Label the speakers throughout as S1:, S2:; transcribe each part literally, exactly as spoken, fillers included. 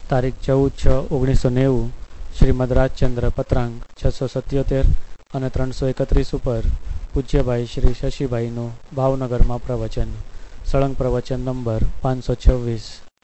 S1: તારીખ ચૌદ છ ઓગણીસો નેવું શ્રીમદ રાજચંદ્ર પત્રાંક છસો સત્યોતેર અને ત્રણસો એકત્રીસ ઉપર પૂજ્યભાઈ શ્રી શશીભાઈનું ભાવનગરમાં પ્રવચન. સળંગ પ્રવચન નંબર પાંચસો છવ્વીસ.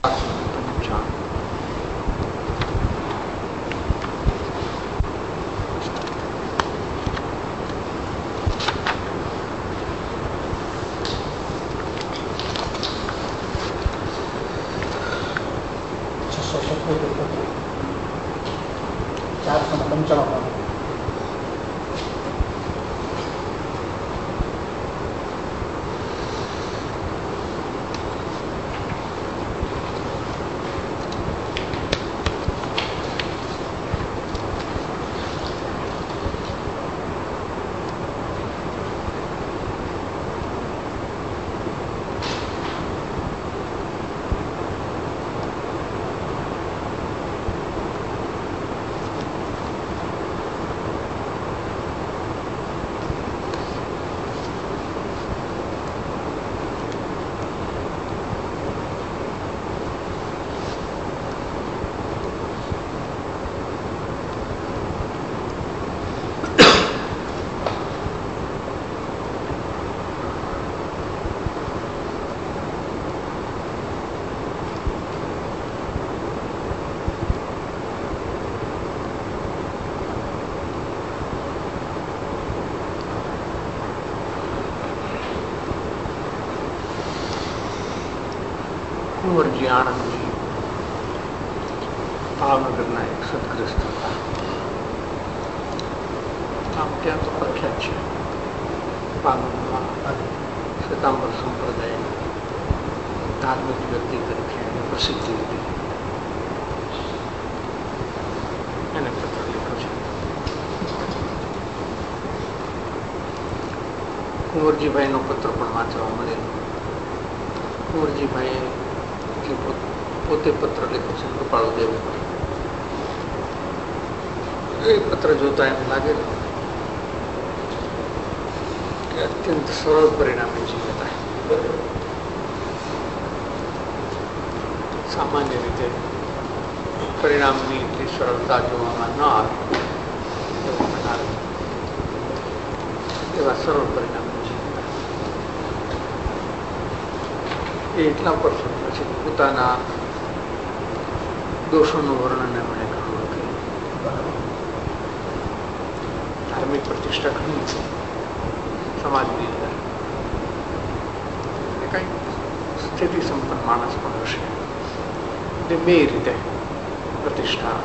S2: કુંવરજી આણંદજી ભાવનગરના એક સદગ્રસ્ત હતા. આમ ત્યાં તો પ્રખ્યાત છે. ભાવનગરમાં શ્વેતાંબર સંપ્રદાયની ધાર્મિક વ્યક્તિ તરીકે એની પ્રસિદ્ધિ હતી. એને પત્ર લખ્યો છે. કુંવરજીભાઈનો પત્ર પણ વાંચવા મળેલો. કુંવરજીભાઈએ પોતે પત્ર લખ્યો છે કૃપાળુદેવ ઉપર. એ પત્ર જોતા એમ લાગેલું કે અત્યંત સરળ પરિણામે જીવતા. સામાન્ય રીતે પરિણામની એટલી સરળતા જોવામાં ન આવે એવું બનાવે એવા સરળ પરિણામો જીવતા. એ એટલા પર પછી પોતાના દોષોનું વર્ણન એમણે ઘણું લખ્યું. ધાર્મિક પ્રતિષ્ઠા ઘણી છે સમાજની અંદર. કઈ સ્થિતિ સંપન્ન માણસ પણ હશે જે બે રીતે પ્રતિષ્ઠા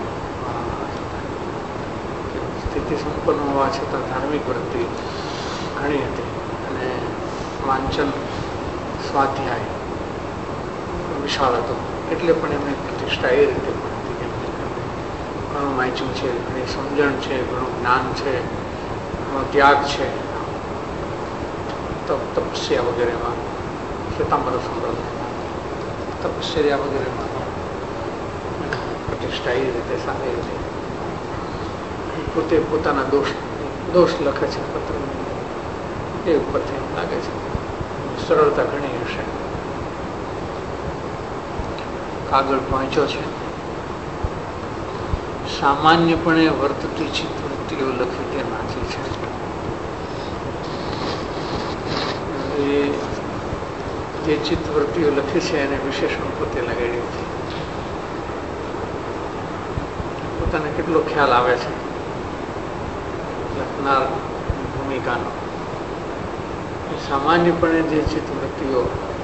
S2: સ્થિતિ સંપન્ન હોવા છતાં ધાર્મિક વૃત્તિ ઘણી હતી અને વાંચન સ્વાધ્યાય વિશાળ હતો. એટલે પણ એમની પ્રતિષ્ઠા એ રીતે પણ હતી કે ઘણું વાંચ્યું છે, ઘણી સમજણ છે, ઘણું જ્ઞાન છે, ઘણો ત્યાગ છે. તપ તપસ્યા વગેરેમાં શ્વેતાંબર સંપ્રદાયમાં તપશ્ચર્યા વગેરેમાં પ્રતિષ્ઠા એ રીતે સારી હતી. પોતે પોતાના દોષ દોષ લખે છે પત્ર. એ ઉપરથી એમ લાગે છે સરળતા ઘણી હશે. કાગળ વાંચ્યો છે. સામાન્યપણે વર્તતી ચિત્તવૃત્તિઓ લખી તે વાંચી છે. એ જે ચિત્તવૃત્તિઓ લખી છે એને વિશેષણ પોતે લગાડ્યું છે. પોતાને કેટલો ખ્યાલ આવે છે લખનાર ભૂમિકાનો. સામાન્યપણે જે ચિત્તવૃત્તિઓ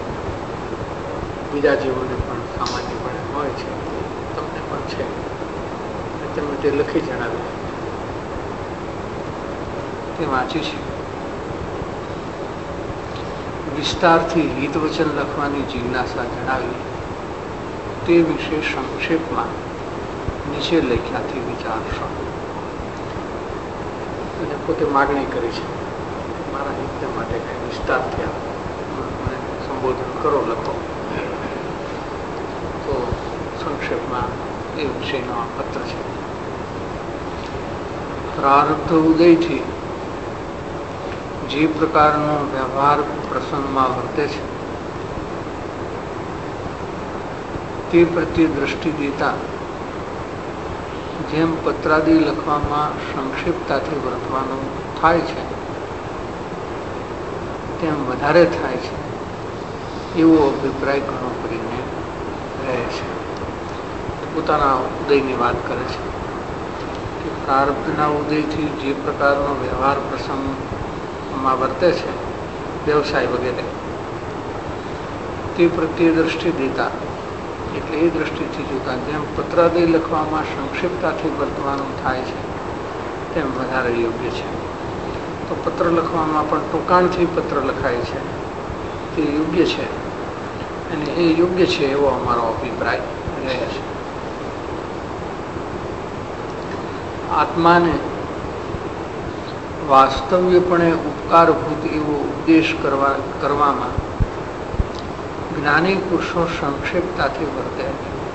S2: બીજા જીવોને પણ સામાન્યપણે હોય છે તમને પણ છે. તમે તે લખી જણાવ્યું તે વાંચી છે. વિસ્તારથી હિતવચન લખવાની જિજ્ઞાસા જણાવી તે વિશે સંક્ષેપમાં નીચે લખ્યાથી વિચારશો. અને પોતે માગણી કરી છે મારા હિત માટે કઈ વિસ્તારથી મને સંબોધન કરો, લખો. તો સંક્ષેપમાં એ વિષયનો આ પત્ર છે. પ્રારબ્ધ ઉદયથી જે પ્રકારનો વ્યવહાર પ્રસંગમાં વર્તે છે તે પ્રત્યે દ્રષ્ટિ દેતા જેમ પત્રાદિ લખવામાં સંક્ષિપ્તતાથી વર્તવાનું થાય છે તેમ વધારે થાય છે એવો અભિપ્રાય ઘણો કરીને રહે છે. પોતાના ઉદયની વાત કરે છે કે પ્રારબ્ધના ઉદયથી જે પ્રકારનો વ્યવહાર પ્રસંગમાં વર્તે છે, વ્યવસાય વગેરે, તે પ્રત્યે દ્રષ્ટિ દેતા, એટલે એ દ્રષ્ટિથી જોતા જેમ પત્રાદિ લખવામાં સંક્ષિપ્તતાથી વર્તવાનું થાય છે તેમ વધારે યોગ્ય છે. તો પત્ર લખવામાં પણ ટૂંકાણથી પત્ર લખાય છે તે યોગ્ય છે, અને એ યોગ્ય છે એવો અમારો અભિપ્રાય રહે છે. આત્માને વાસ્તવ્યપણે ઉપકારભૂત એવો ઉપદેશ કરવા કરવામાં જ્ઞાની પુરુષો સંક્ષેપતાથી વર્તે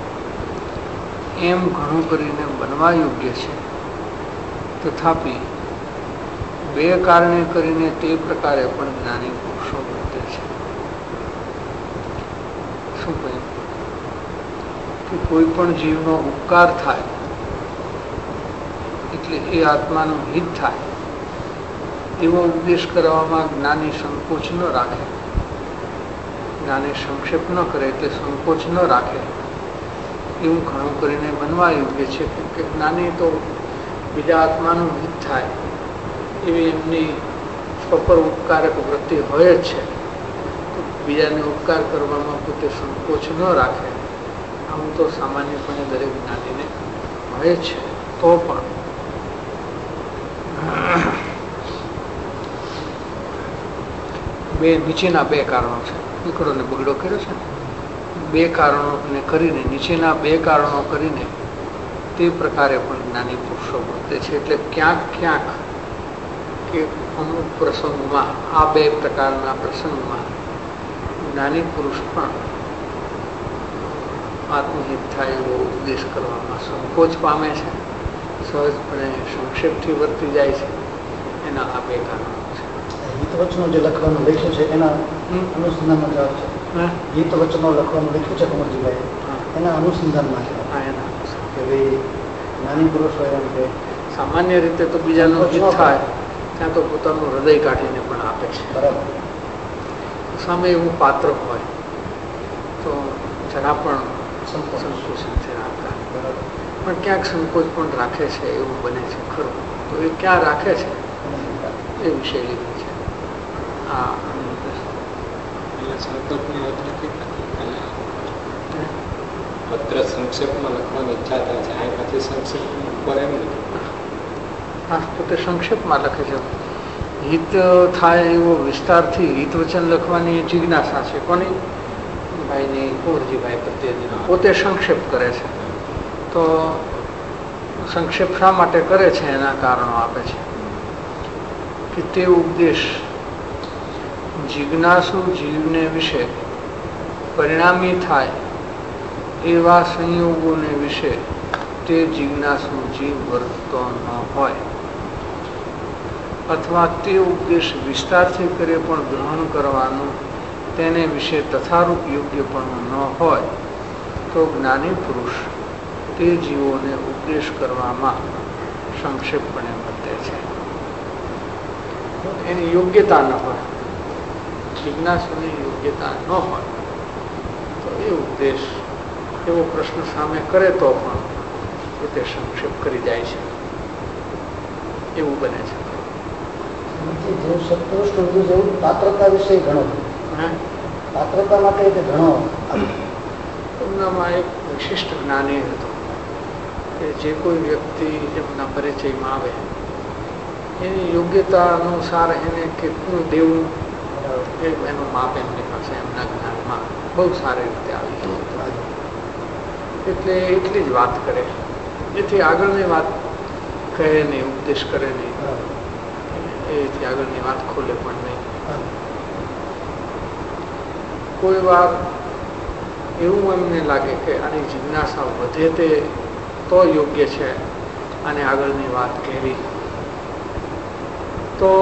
S2: એમ ઘણું કરીને બનવા યોગ્ય છે. તથાપિ બે કારણે કરીને તે પ્રકારે પણ જ્ઞાની પુરુષો વર્તે છે. શું કહ્યું કે કોઈ પણ જીવનો ઉપકાર થાય એટલે એ આત્માનું હિત થાય એવો ઉપદેશ કરવામાં જ્ઞાની સંકોચ ન રાખે, જ્ઞાની સંક્ષેપ ન કરે એટલે સંકોચ ન રાખે એવું ઘણું કરીને બનવા યોગ્ય છે. કે જ્ઞાની તો બીજા આત્માનું હિત થાય એવી એમની સ્વપર ઉપકારક વૃત્તિ હોય જ છે, તો બીજાને ઉપકાર કરવામાં પોતે સંકોચ ન રાખે. આવું તો સામાન્યપણે દરેક જ્ઞાનીને હોય જ છે. તો પણ બે નીચેના બે કારણો છે, નીકળો ને બગડો કર્યો છે ને, બે કારણોને કરીને નીચેના બે કારણો કરીને તે પ્રકારે પણ જ્ઞાની પુરુષો વર્તે છે. એટલે ક્યાંક ક્યાંક કે અમુક પ્રસંગમાં, આ બે પ્રકારના પ્રસંગમાં જ્ઞાની પુરુષ પણ આત્મહિત થાય એવો ઉપદેશ કરવામાં સંકોચ પામે છે, સહજપણે સંક્ષેપથી વર્તી જાય છે. એના આ બે કારણો છે.
S3: ગીત વચનો જે લખવાનું લખ્યું છે એના અનુસંધાનમાં જવાબ છે. ગીત વચનો લખવાનું લખ્યું છે કમરજીભાઈ, એના અનુસંધાનમાં છે.
S2: હા, એના
S3: કે ભાઈ નાની પુરુષ હોય એમ કે
S2: સામાન્ય રીતે તો બીજાનું હિત થાય ત્યાં તો પોતાનું હૃદય કાઢીને પણ આપે છે.
S3: બરાબર.
S2: સામે એવું પાત્ર હોય તો જરા પણ સંકોચ નથી રાખતા, પણ ક્યાંક સંકોચ પણ રાખે છે એવું બને છે ખરું. તો એ ક્યાં રાખે છે એ વિષય લીધું છે. હા,
S4: પત્ર સંક્ષેપમાં લખવાની ઈચ્છા થાય છે, આ પછી સંક્ષેપ ઉપર એમ
S2: હા, પોતે સંક્ષેપમાં લખે છે. હિત થાય એવો વિસ્તારથી હિત વચન લખવાની જિજ્ઞાસા છે. કોની? ભાઈની, કુંવરજીભાઈ પ્રત્યેની. પોતે સંક્ષેપ કરે છે. તો સંક્ષેપ શા માટે કરે છે એના કારણો આપે છે કે તે ઉપદેશ જિજ્ઞાસુ જીવને વિશે પરિણામી થાય એવા સંયોગોને વિશે તે જિજ્ઞાસુ જીવ વર્તતો ન હોય, અથવા તે ઉપદેશ વિસ્તારથી કરે પણ ગ્રહણ કરવાનું તેને વિશે તથારૂપ યોગ્ય પણ ન હોય, તો જ્ઞાની પુરુષ તે જીવોને ઉપદેશ કરવામાં સંક્ષેપપણે વર્તે છે. એની યોગ્યતા ન હોય, જિજ્ઞાસુની યોગ્યતા ન હોય તો એ ઉપદેશ એવો પ્રશ્ન સામે કરે તો પણ પોતે સંક્ષેપ કરી જાય છે, એવું બને છે.
S3: પાત્રતા વિશે ઘણો પાત્રતા માટે ઘણો
S2: એમનામાં એક વિશિષ્ટ જ્ઞાની હતો કે જે કોઈ વ્યક્તિ એમના પરિચયમાં આવે એની યોગ્યતા અનુસાર એને કેટલું દેવું એનું માપ એમની પાસે એમના જ્ઞાનમાં બહુ સારી રીતે આવી ગયું. એટલે એટલી જ વાત કરે, એથી આગળની વાત કહે નહીં, ઉપદેશ કરે નહીં, એથી આગળની વાત ખોલે પણ નહીં. કોઈ વાર એવું એમને લાગે કે આની જિજ્ઞાસા વધે તે તો યોગ્ય છે અને આગળની વાત કહેવી, તો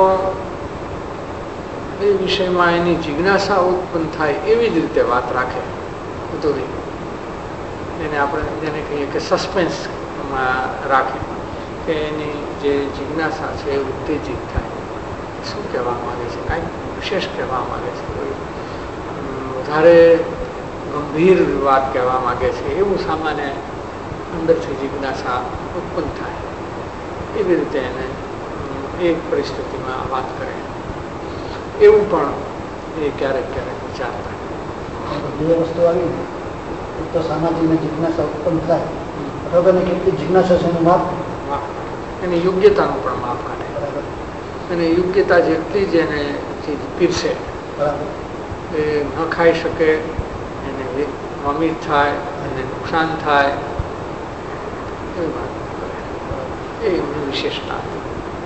S2: એ વિષયમાં એની જિજ્ઞાસા ઉત્પન્ન થાય એવી જ રીતે વાત રાખે, અધૂરી. એને આપણે જેને કહીએ કે સસ્પેન્સમાં રાખી કે એની જે જિજ્ઞાસા છે એ ઉત્તેજિત થાય. શું કહેવા માગે છે, કાંઈક વિશેષ કહેવા માગે છે, કોઈ વધારે ગંભીર વાત કહેવા માગે છે, એવું સામાન્ય અંદરથી જિજ્ઞાસા ઉત્પન્ન થાય. એવી રીતે એને એક પરિસ્થિતિમાં વાત કરે, એવું પણ એ ક્યારેક ક્યારેક વિચારતા.
S3: બે વસ્તુ આવી, એક તો સામાજિક જિજ્ઞાસા ઉત્પન્ન થાય અથવા તો કેટલી જિજ્ઞાસા છે એનું માપ,
S2: એની યોગ્યતાનું પણ માપ કાઢે. અને યોગ્યતા જેટલી જ એને ચીજ પીરસે, એ ન ખાઈ શકે, એને વોમિટ થાય, એને નુકસાન થાય, એવી વાત કરે. એ એમની વિશેષતા હતી.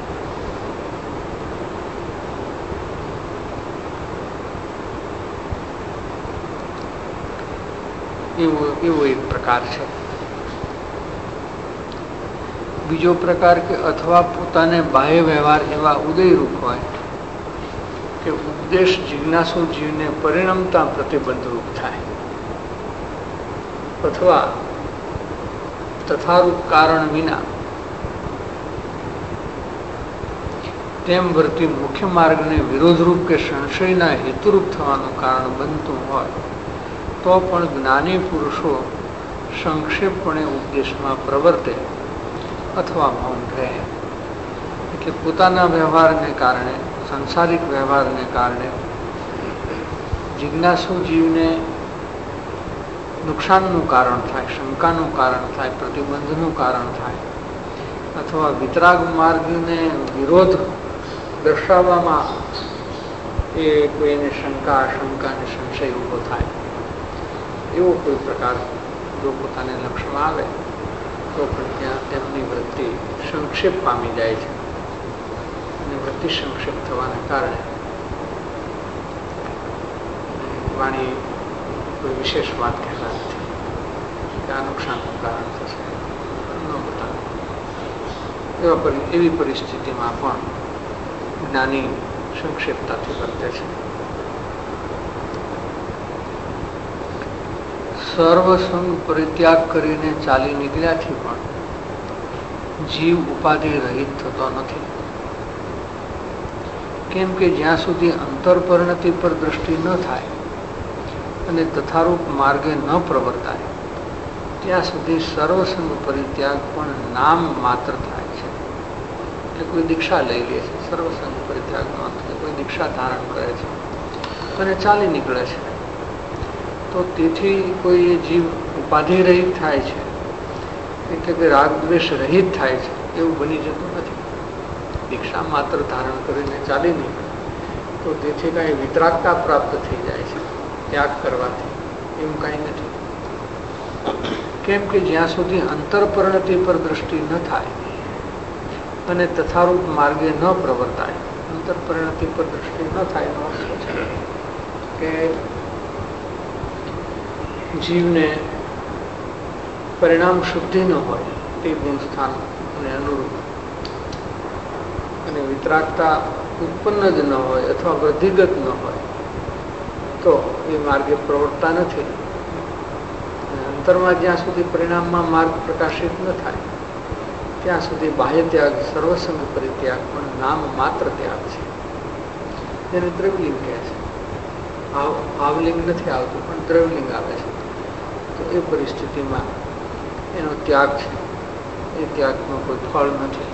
S2: એવો એવો એક પ્રકાર છે. બીજો પ્રકાર કે અથવા પોતાને બાહ્ય વ્યવહાર એવા ઉદયરૂપ હોય કે ઉપદેશ જિજ્ઞાસુ જીવને પરિણમતા પ્રતિબંધરૂપ થાય, અથવા તથારૂપ કારણ વિના તેમ વર્તી મુખ્ય માર્ગને વિરોધરૂપ કે સંશયના હેતુરૂપ થવાનું કારણ બનતું હોય તો પણ જ્ઞાની પુરુષો સંક્ષેપપણે ઉપદેશમાં પ્રવર્તે અથવા મૌન રહે. એટલે પોતાના વ્યવહારને કારણે, સંસારિક વ્યવહારને કારણે જિજ્ઞાસુ જીવને નુકસાનનું કારણ થાય, શંકાનું કારણ થાય, પ્રતિબંધનું કારણ થાય, અથવા વિતરાગ માર્ગને વિરોધ દર્શાવવામાં એ કોઈને શંકા આશંકા અને સંશય ઊભો થાય, એવો કોઈ પ્રકાર જો પોતાને લક્ષ્યમાં આવે તો પણ ત્યાં તેમની વૃત્તિ સંક્ષેપ પામી જાય છે. અને વૃત્તિ સંક્ષેપ થવાને કારણે વાણી કોઈ વિશેષ વાત કહેતા નથી કે આ નુકસાનનું કારણ થશે, ન બતાવે. એવા એવી પરિસ્થિતિમાં પણ જ્ઞાની સંક્ષેપતાથી વર્તે છે. સર્વસંગ પરિત્યાગ કરીને ચાલી નીકળ્યાથી પણ જીવ ઉપાધિ રહિત થતો નથી. કેમ કે જ્યાં સુધી અંતરપરિણતિ પર દ્રષ્ટિ ન થાય અને તથારૂપ માર્ગે ન પ્રવર્તાય ત્યાં સુધી સર્વસંગ પરિત્યાગ પણ નામ માત્ર થાય છે. એટલે કોઈ દીક્ષા લઈ લે છે, સર્વસંગ પરિત્યાગનો અર્થ કોઈ દીક્ષા ધારણ કરે છે અને ચાલી નીકળે છે, તો તેથી કોઈ જીવ ઉપાધિ રહિત થાય છે, એટલે કે રાગ દ્વેષ રહિત થાય છે, એવું બની જતું નથી. દીક્ષા માત્ર ધારણ કરીને ચાલી નીકળે તો તેથી કાંઈ વિતરાગતા પ્રાપ્ત થઈ જાય છે ત્યાગ કરવાથી, એવું કાંઈ નથી. કેમ કે જ્યાં સુધી અંતરપરિણતિ પર દ્રષ્ટિ ન થાય અને તથારૂપ માર્ગે ન પ્રવર્તાય, અંતરપરિણતિ પર દ્રષ્ટિ ન થાય એનો અર્થ છે કે જીવને પરિણામ શુદ્ધિ ન હોય તે ગુણ સ્થાનને અનુરૂપ અને વિતરાગતા ઉત્પન્ન જ ન હોય અથવા વૃદ્ધિગત ન હોય તો એ માર્ગે પ્રવર્તતા નથી. અંતરમાં જ્યાં સુધી પરિણામમાં માર્ગ પ્રકાશિત ન થાય ત્યાં સુધી બાહ્ય ત્યાગ, સર્વસંગ પરિત્યાગ પણ નામ માત્ર ત્યાગ છે. એને દ્રવલિંગ કહે છે. ભાવ ભાવલિંગ નથી આવતું પણ દ્રવલિંગ આવે છે. તો એ પરિસ્થિતિમાં એનો ત્યાગ છે, એ ત્યાગનો કોઈ ફળ નથી.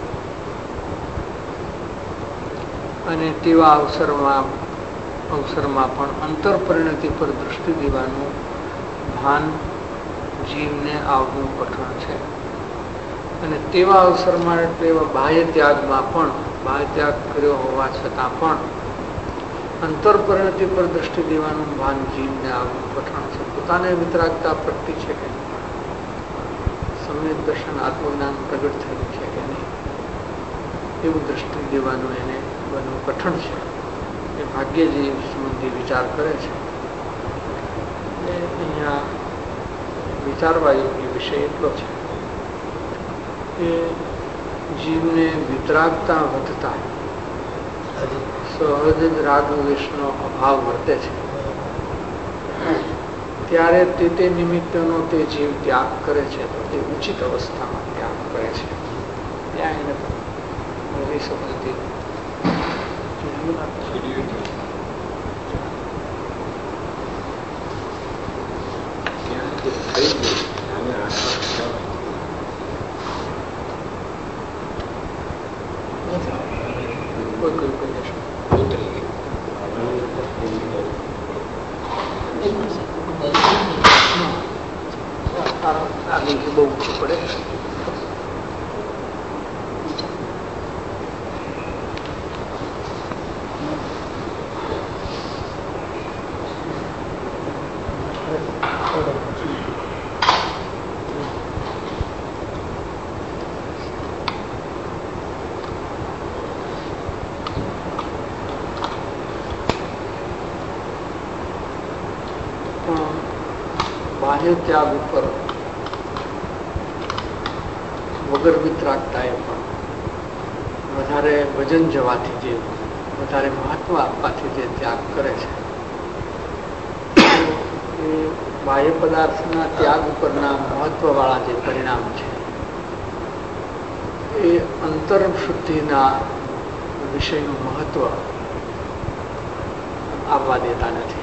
S2: અને તેવા અવસરમાં અવસરમાં પણ અંતરપરિણતિ પર દ્રષ્ટિ દેવાનું ભાન જીવને આવવું કઠણ છે. અને તેવા અવસરમાં તેવા બાહ્ય ત્યાગમાં પણ, બાહ્ય ત્યાગ કર્યો હોવા છતાં પણ અંતરપરિણતિ પર દ્રષ્ટિ દેવાનું ભાન જીવને આવવું કઠણ છે. પોતાને વિતરાગતા પ્રગતિ છે કે સમ્યક દર્શન આત્મજ્ઞાન પ્રગટ થયું છે કે નહીં, એવું દ્રષ્ટિ દેવાનું એને બનવું કઠણ છે. એ ભાગ્યજી સંબંધી વિચાર કરે છે. અહીંયા વિચારવા યોગ્ય વિષય એટલો છે કે જીવને વિતરાગતા વધતા સહજ જ રાગ દ્વેષનો અભાવ વર્તે છે. ત્યારે તે તે નિમિત્તનો તે જીવ ત્યાગ કરે છે તો તે ઉચિત અવસ્થામાં ત્યાગ કરે છે. ત્યાં એને રહી શકતી કોઈ કોઈ કોઈ આગળ બહુ ઊંચું પડે. બાહ્ય ત્યાગ ઉપર વગર વિતરાગતાએ પણ વધારે વજન જવાથી જે વધારે મહત્વ આપવાથી જે ત્યાગ કરે છે એ બાહ્ય પદાર્થના ત્યાગ ઉપરના મહત્વવાળા જે પરિણામ છે એ અંતર શુદ્ધિના વિષયનું મહત્વ આવવા દેતા નથી.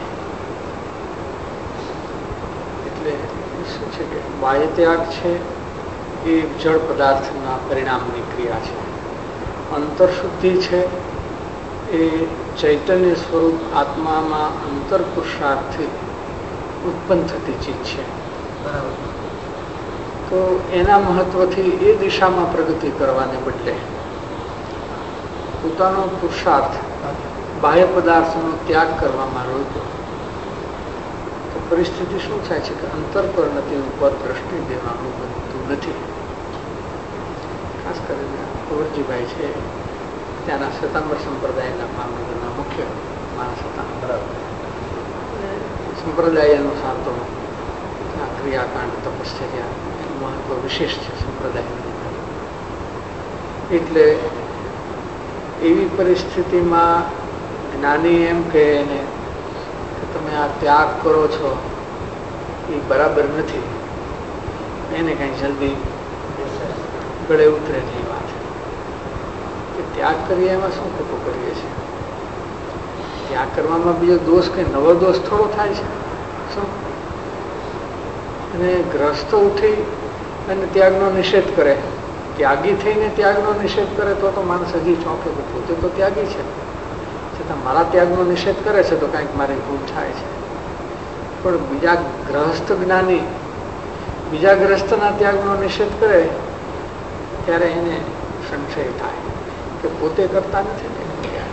S2: એટલે શું છે કે બાહ્ય ત્યાગ છે એ જળ પદાર્થના પરિણામની ક્રિયા છે. અંતર શુદ્ધિ છે એ ચૈતન્ય સ્વરૂપ આત્મામાં અંતર પુરુષાર્થથી ઉત્પન્ન થતી ચીજ છે. બરાબર. તો એના મહત્વથી એ દિશામાં પ્રગતિ કરવાને બદલે પોતાનો પુરુષાર્થ બાહ્ય પદાર્થનો ત્યાગ કરવામાં રોક્યો તો પરિસ્થિતિ શું થાય છે કે અંતર પરિણતિ ઉપર દ્રષ્ટિ દેવાનું બનતું નથી. ખાસ કરીને કુંવરજીભાઈ છે ત્યાંના શ્વેતાંબર સંપ્રદાયના ભાવનગરના મુખ્ય માણસ હતા. બરાબર. સંપ્રદાય અનુસાર તો ક્રિયાકાંડ તપશ્ચર્યા એનું મહત્વ વિશેષ છે સંપ્રદાયની. એટલે એવી પરિસ્થિતિમાં જ્ઞાની એમ કહે એને કે તમે આ ત્યાગ કરો છો એ બરાબર નથી, એને કઈ જલ્દી ગળે ઉતરે નહીં વાત કે ત્યાગ કરીએ એમાં શું ખોટું કરીએ છીએ. ત્યાગ કરવામાં બીજો દોષ કઈ નવો દોષ થોડો થાય છે શું? અને ગ્રસ્તો ઉઠી અને ત્યાગનો નિષેધ કરે, ત્યાગી થઈને ત્યાગનો નિષેધ કરે તો તો માણસ હજી ચોંકે કે પોતે તો ત્યાગી છે છતાં મારા ત્યાગનો નિષેધ કરે છે તો કાંઈક મારી ભૂલ થાય છે. પણ બીજા ગ્રહસ્થ જ્ઞાની બીજા ગ્રસ્તના ત્યાગનો નિષેધ કરે ત્યારે એને સંશય થાય કે પોતે કરતા નથી ને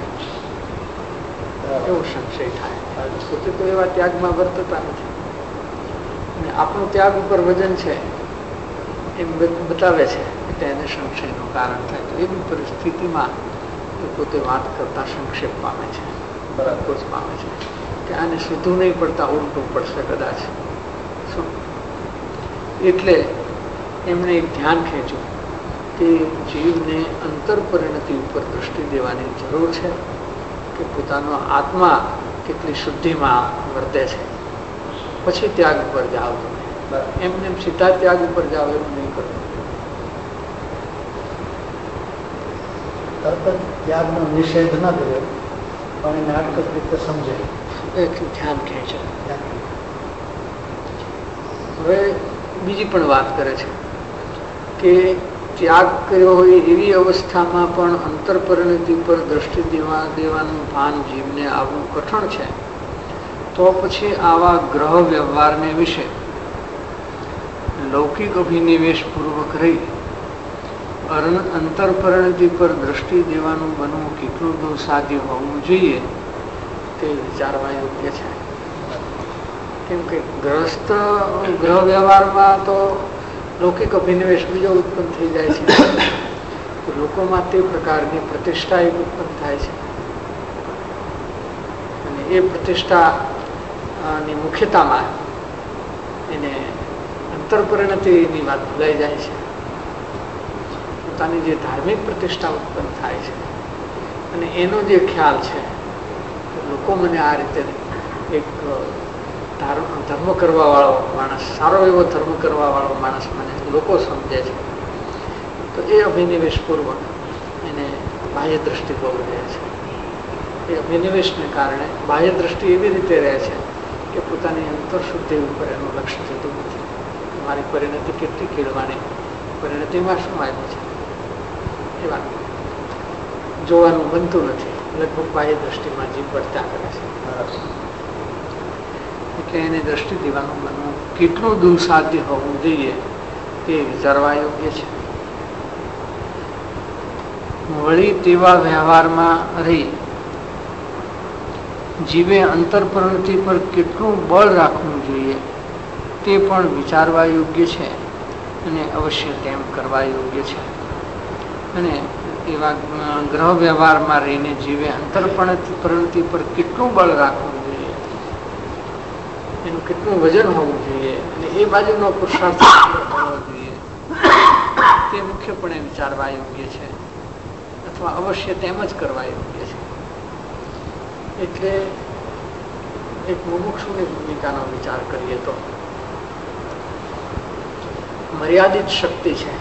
S2: એવો સંશય થાય. પોતે તો એવા ત્યાગમાં વર્તતા નથી અને આપણું ત્યાગ ઉપર વજન છે એમ બતાવે છે એટલે એને સંશયનું કારણ થાય. તો એવી પરિસ્થિતિમાં એ પોતે વાત કરતા સંક્ષેપ પામે છે, બરાબર જ પામે છે કે આને સીધું નહીં પડતા ઉલટું પડશે કદાચ શું. એટલે એમણે એક ધ્યાન ખેંચ્યું કે જીવને અંતર પરિણતિ ઉપર દૃષ્ટિ દેવાની જરૂર છે કે પોતાનો આત્મા કેટલી શુદ્ધિમાં વર્તે છે, પછી ત્યાગ ઉપર જાઓ. તમે એમને એમ સીધા ત્યાગ ઉપર જાઓ એવું નહીં કરવું.
S3: તરત ત્યાગનો નિષેધ ન કર્યો પણ એને અટકત રીતે સમજે
S2: એક ધ્યાન ખેંચે. હવે બીજી પણ વાત કરે છે કે ત્યાગ કર્યો હોય એવી અવસ્થામાં પણ અંતર પરિણતિ પર દ્રષ્ટિ દેવા દેવાનું ભાન જીવને આવવું કઠણ છે તો પછી આવા ગ્રહ વ્યવહારને વિશે લૌકિક અભિનિવેશ પૂર્વક રહી અંતર પરિણતિ પર દ્રષ્ટિ દેવાનું બનવું કેટલું દુઃસાધ્ય હોવું જોઈએ તે વિચારવા યોગ્ય છે. કેમ કે ગ્રસ્ત ગ્રહ વ્યવહારમાં તો લૌકિક અભિનિવેશ બીજો ઉત્પન્ન થઈ જાય છે. લોકોમાં તે પ્રકારની પ્રતિષ્ઠા એક ઉત્પન્ન થાય છે અને એ પ્રતિષ્ઠાની મુખ્યતામાં એને અંતર પરિણતિની વાત ભૂલાઈ જાય છે. પોતાની જે ધાર્મિક પ્રતિષ્ઠા ઉત્પન્ન થાય છે અને એનો જે ખ્યાલ છે લોકો મને આ રીતે એક ધર્મ કરવા વાળો માણસ, સારો એવો ધર્મ કરવા વાળો માણસ મને લોકો સમજે છે, તો એ અભિનિવેશપૂર્વક એને બાહ્ય દ્રષ્ટિ બહુ રહે છે. એ અભિનિવેશને કારણે બાહ્ય દ્રષ્ટિ એવી રીતે રહે છે કે પોતાની અંતરશુદ્ધિ ઉપર એનું લક્ષ્ય થતું નથી. મારી પરિણતિ કેટલી કેળવાની, પરિણતિમાં શું આવ્યું છે એ વાત જોવાનું બનતું નથી. લગભગ બાહ્ય દ્રષ્ટિમાં જીવ વર્તા કરે છે. એટલે એને દ્રષ્ટિ દેવાનું બનવું કેટલું દુઃસાધ્ય હોવું જોઈએ તે વિચારવા યોગ્ય છે. વળી તેવા વ્યવહારમાં રહી જીવે અંતર પ્રવૃત્તિ પર કેટલું બળ રાખવું જોઈએ તે પણ વિચારવા યોગ્ય છે અને અવશ્ય તેમ કરવા યોગ્ય છે. અને એવા ગ્રહ વ્યવહારમાં રહીને જીવે અંતર પ્રવૃત્તિ પર કેટલું બળ રાખવું જોઈએ, એનું કેટલું વજન હોવું જોઈએ અને એ બાજુનો પુરુષાર્થ હોવો જોઈએ તે મુખ્યપણે વિચારવા યોગ્ય છે અથવા અવશ્ય તેમ જ કરવા યોગ્ય છે. એટલે એક મુમુક્ષુની ભૂમિકાનો વિચાર કરીએ તો મર્યાદિત શક્તિ છે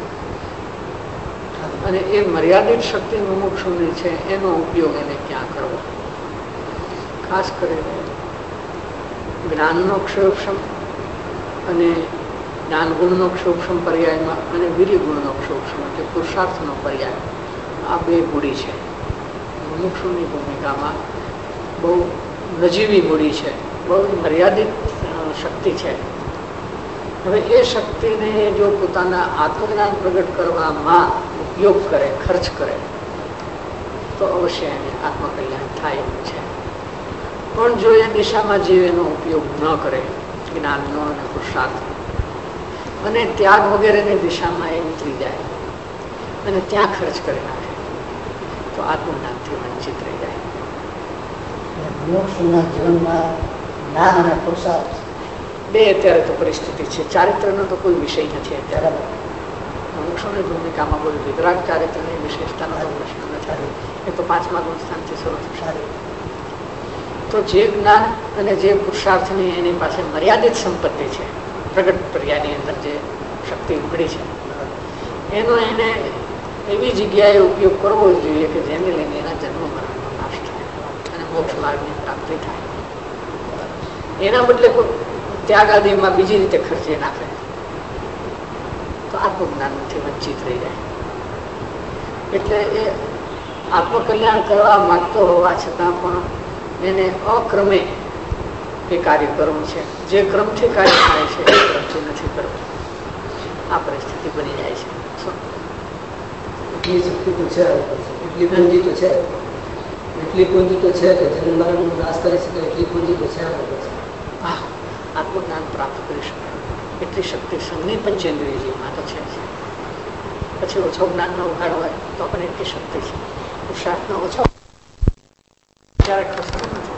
S2: અને એ મર્યાદિત શક્તિ મુમુક્ષુની છે, એનો ઉપયોગ એને ક્યાં કરવો? ખાસ કરીને જ્ઞાનનો ક્ષોભક્ષમ અને જ્ઞાન ગુણનો ક્ષોભક્ષમ પર્યાયમાં અને વીર્ય ગુણનો ક્ષોભક્ષમ એટલે પુરુષાર્થનો પર્યાય, આ બે મૂડી છે મુમુક્ષુની ભૂમિકામાં. બહુ નજીવી મૂડી છે, બહુ મર્યાદિત શક્તિ છે. હવે એ શક્તિને જો પોતાના આત્મજ્ઞાન પ્રગટ કરવામાં ઉપયોગ કરે, ખર્ચ કરે તો અવશ્ય એને આત્મકલ્યાણ થાય એવું છે. પણ જો એ દિશામાં જીવ એનો ઉપયોગ ન કરે, જ્ઞાનનો અને પુરુષાર્થ અને ત્યાગ વગેરેની દિશામાં એ ઉતરી જાય અને ત્યાં ખર્ચ કરી નાખે તો આત્મજ્ઞાનથી વંચિત રહી જાય.
S3: મોક્ષના જીવનમાં જ્ઞાન અને પુરુષાર્થ
S2: બે અત્યારે તો પરિસ્થિતિ છે. ચારિત્રનો તો કોઈ વિષય નથી અત્યારે. મોક્ષોની ભૂમિકામાં કોઈ વિતરાગ ચારિત્રની વિશેષતાનો તો પ્રશ્ન નથી. એ તો પાંચમા ગુણસ્થાનથી શરૂ થશે. તો જે જ્ઞાન અને જે પુરુષાર્થની એની પાસે મર્યાદિત સંપત્તિ છે, પ્રગટ પર્યાયની અંદર જે શક્તિ ઉઘડી છે, એનો એને એવી જગ્યાએ ઉપયોગ કરવો જોઈએ કે જેને લઈને એના જન્મ મરણનો નાશ થાય અને મોક્ષ માર્ગની પ્રાપ્તિ થાય. એના બદલે કોઈ ત્યાગ આદિમાં બીજી રીતે ખર્ચી નાખે તો આત્મજ્ઞાનથી વંચિત રહી જાય. એટલે એ આત્મકલ્યાણ કરવા માંગતો હોવા છતાં પણ એને અક્રમે એ કાર્ય કરવું છે. જે ક્રમથી કાર્ય થાય છે એ ક્રમથી નથી કરવું. આ પરિસ્થિતિ બની જાય છે.
S5: એટલી શક્તિ તો છે, એટલી પૂંજી તો છે, એટલી પૂંજી તો છે કે જન્મ મરણનો નાશ કરી શકે એટલી પૂંજી તો છે.
S2: હા, આત્મજ્ઞાન પ્રાપ્ત કરી શકાય એટલી શક્તિ સંઘની પંચેન્દ્રિયજીમાં તો છે. પછી ઓછો જ્ઞાનનો ઉઘાડ હોય તો પણ એટલી શક્તિ છે. પુરુષાર્થનો ઓછો ક્યારેક ખસતો નથી.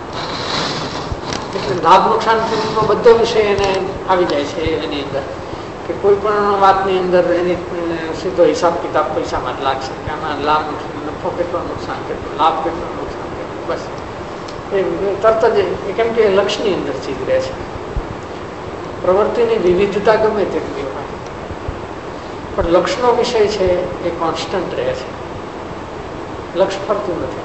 S2: એટલે લાભ નુકસાનનો બધો વિષય એને આવી જાય છે એની અંદર કે કોઈ પણ વાતની અંદર એની સીધો હિસાબ કિતાબ પૈસામાં જ લાગશે કે આમાં લાભ નફો કેટલો, નુકસાન કેટલો, લાભ કેટલો, નુકસાન કેટલો, બસ એ તરત જ. કેમ કે લક્ષ્યની અંદર ચીજ રહે છે. પ્રવૃત્તિની વિવિધતા ગમે તેટલી હોય પણ લક્ષ્યનો વિષય છે એ કોન્સ્ટન્ટ રહે છે. લક્ષ્ય ફરતું નથી.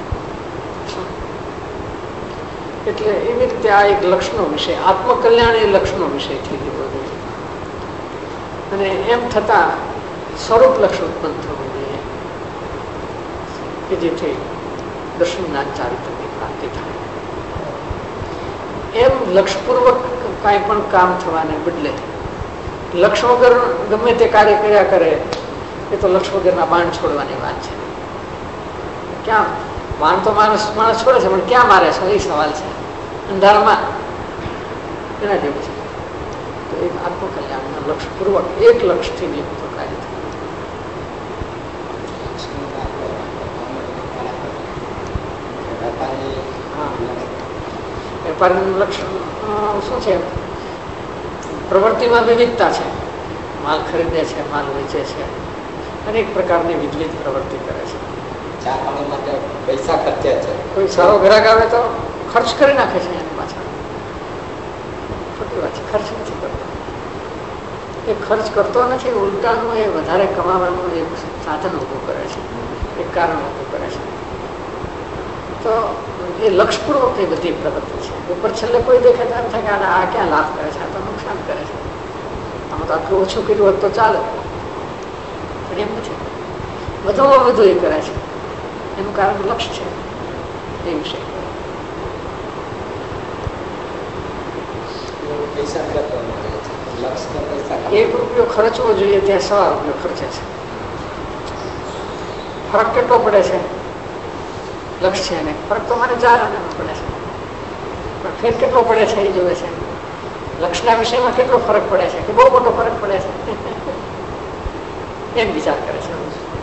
S2: એટલે એવી રીતે આ એક લક્ષ્યનો વિષય, આત્મકલ્યાણ એ લક્ષ્યનો વિષય થઈ ગયો જોઈએ અને એમ થતા સ્વરૂપ લક્ષ્ય ઉત્પન્ન થવું જોઈએ કે જેથી દર્શનના ચારિત્રની પ્રાપ્તિ થાય. એમ લક્ષ્યપૂર્વક કાંઈ પણ કામ થવાને બદલે લક્ષ્ય વગર ગમે તે કાર્ય કર્યા કરે એ તો લક્ષ્ય વગરના બાણ છોડવાની વાત છે. ક્યાં બાણ તો માણસ માણસ છોડે છે પણ ક્યાં મારે છે એ સવાલ છે. અંધારામાં એના જેવું છે. તો એક આત્મકલ્યાણના લક્ષ્યપૂર્વક એક લક્ષ્યથી નિયુક્ત કાર્ય થયું. વેપારીનું લક્ષ્ય શું છે? પ્રવૃત્તિમાં વિવિધતા છે. માલ ખરીદે છે, માલ વેચે છે, અનેક પ્રકારની વિવિધ પ્રવૃત્તિ કરે છે.
S5: પૈસા ખર્ચે છે.
S2: કોઈ સારો ગ્રાહક આવે તો ખર્ચ કરી નાખે છે એની પાછળ.
S5: એ વાત ખર્ચ નથી કરતો. એ ખર્ચ કરતો નથી, ઉલટાનું એ વધારે કમાવાનું એક સાધન ઊભું કરે છે, એક કારણ ઊભું કરે છે. તો એ લક્ષપૂર્વક એ બધી પ્રવૃત્તિ છે. ઉપર છેલ્લે કોઈ દેખે તો એમ થાય કે આ ક્યાં લાભ કરે છે, આ તો નુકસાન કરે છે, આમાં તો આટલું ઓછું કર્યું હોત તો ચાલે. પણ એમ નથી, વધુમાં વધુ એ કરે છે. એનું કારણ લક્ષ છે એ વિષય. એક રૂપિયો ખર્ચવો જોઈએ ત્યાં સવા રૂપિયો ખર્ચે છે. ફરક કેટલો પડે છે? લક્ષ છે ને ફરક તો મારે ચાર આના પડે છે, પણ ફેર કેટલો પડે છે એ જોવે છે. લક્ષના વિષયમાં કેટલો ફરક પડે છે કે બહુ મોટો ફરક પડે છે એમ વિચાર કરે છે.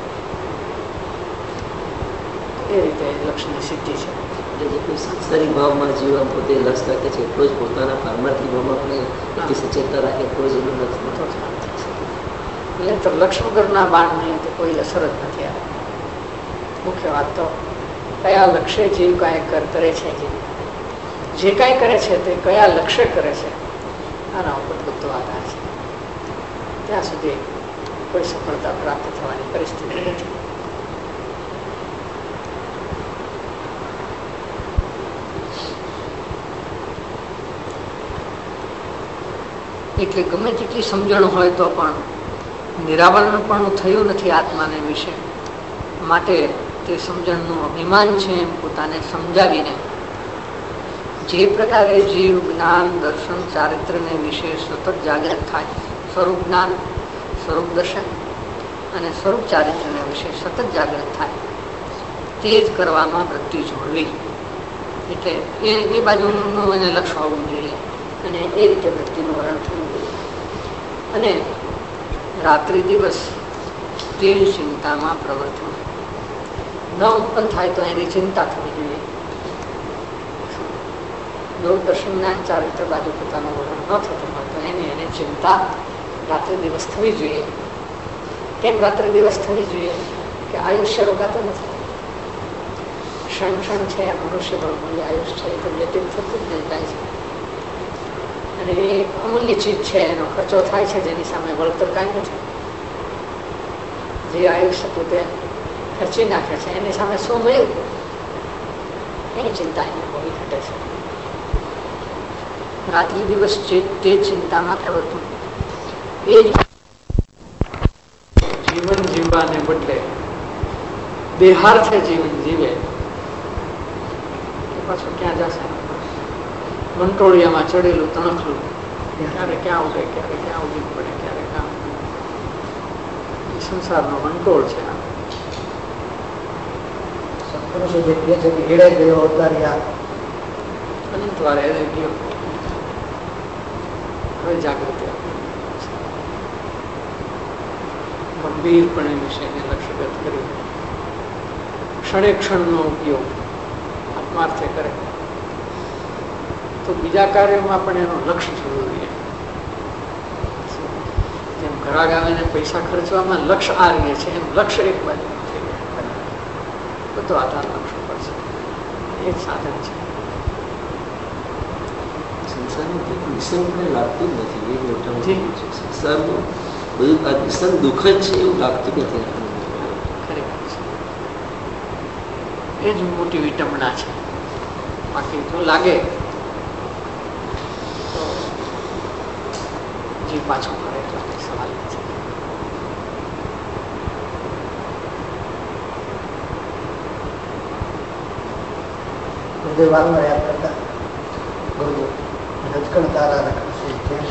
S5: એ રીતે લક્ષની સિદ્ધિ છે.
S6: જેટલું સંસારી ભાવમાં જીવન પોતે લક્ષ રાખે છે એટલો જ પોતાના પારમાર્થિક ભાવમાં પણ એટલી સચેતતા રાખે એટલો જ એનું લક્ષ મોટો થાય.
S5: એટલે તો લક્ષ વગરના બાણ નહીં તો કોઈ અસર જ નથી આવે. મુખ્ય વાત તો કયા લક્ષ્ય જીવ કાંઈ કરે છે, જે કાંઈ કરે છે તે કયા લક્ષ્ય કરે છે આના ઉપર બધો આધાર છે. ત્યાં સુધી કોઈ સફળતા પ્રાપ્ત થવાની પરિસ્થિતિ નથી. એટલે ગમે તેટલી સમજણ હોય તો પણ નિરાવરણ પણ થયું નથી આત્માને વિશે. માટે તે સમજણનું અભિમાન છે એમ પોતાને સમજાવીને જે પ્રકારે જીવ જ્ઞાન દર્શન ચારિત્રને વિશે સતત જાગૃત થાય, સ્વરૂપ જ્ઞાન, સ્વરૂપ દર્શન અને સ્વરૂપ ચારિત્રને વિશે સતત જાગૃત થાય, તે જ કરવામાં વૃત્તિ જોડવી. એટલે એ એ બાજુનું એને લક્ષ્ય હોવું જોઈએ અને એ રીતે વૃત્તિનું વર્ણન થવું જોઈએ. અને રાત્રિ દિવસ તે ચિંતામાં પ્રવર્તવું. ન ઉત્પન્ન થાય તો એની ચિંતા થવી જોઈએ. જો દર્શન જ્ઞાન ચારિત્ર બાજુ પોતાનું વર્ણન ન થતું હોય તો એની એને ચિંતા રાત્રિ દિવસ થવી જોઈએ. કેમ રાત્રિ દિવસ થવી જોઈએ? કે આયુષ્ય રોકાતું નથી. ક્ષણ ક્ષણ છે આ મનુષ્ય બળનું આયુષ્ય છે એ તો વ્યતીત થતું જ જાય છે. અને એ અમૂલ્ય ચીજ છે, એનો ખર્ચો થાય છે જેની સામે વળતર કાંઈ નથી. જે આયુષ્ય પોતે ખર્ચી નાખે છે એની સામે શું મળ્યું એની ચિંતા એને બહુ ઘટે છે. રાત્રિ દિવસ તે ચિંતામાં પ્રવર્તવું. એ જ
S2: જીવન જીવવાને બદલે દેહાર્થે જીવન જીવે પાછું ક્યાં જશે? મંટોળિયામાં ચડેલું તણખલું ક્યારે ક્યાં ઉડે, ક્યારે ક્યાં ઉડી પડે, ક્યારે ક્યાં સંસારનો મંટોળ છે.
S3: સત્પુરુષો જે કહે છે કે એડે ગયો અવતાર્યા
S2: અનંત વાર એને ગયો. હવે જાગૃતિ ગંભીરપણે વિષયને લક્ષ્યગત કરી ક્ષણે ક્ષણનો ઉપયોગ આત્માર્થે કરે તો બીજા કાર્યોમાં પણ એનું લક્ષ્ય જરૂરી છે. જેમ ઘરાક આવીને પૈસા ખર્ચવામાં લક્ષ્ય આ રહે છે એમ લક્ષ્ય એક બાજુ થઈ જાય. બધો આધાર લક્ષ્ય પર છે. એ જ સાધન છે.
S6: સંસારનું કંઈક નિસંગને લાગતું જ નથી. એ મોટા મોટી છે. સંસારનું બધું આ નિસંગ દુઃખ જ છે એવું લાગતું નથી.
S2: ખરેખર છે. એ જ મોટી વિટંબના છે. બાકી જો લાગે તો જે પાછો કરે એટલા સવાલ નથી.
S3: ગુરુદેવ વારંવાર યાદ કરતા ગુરુદેવ રજકણ તારા રખશે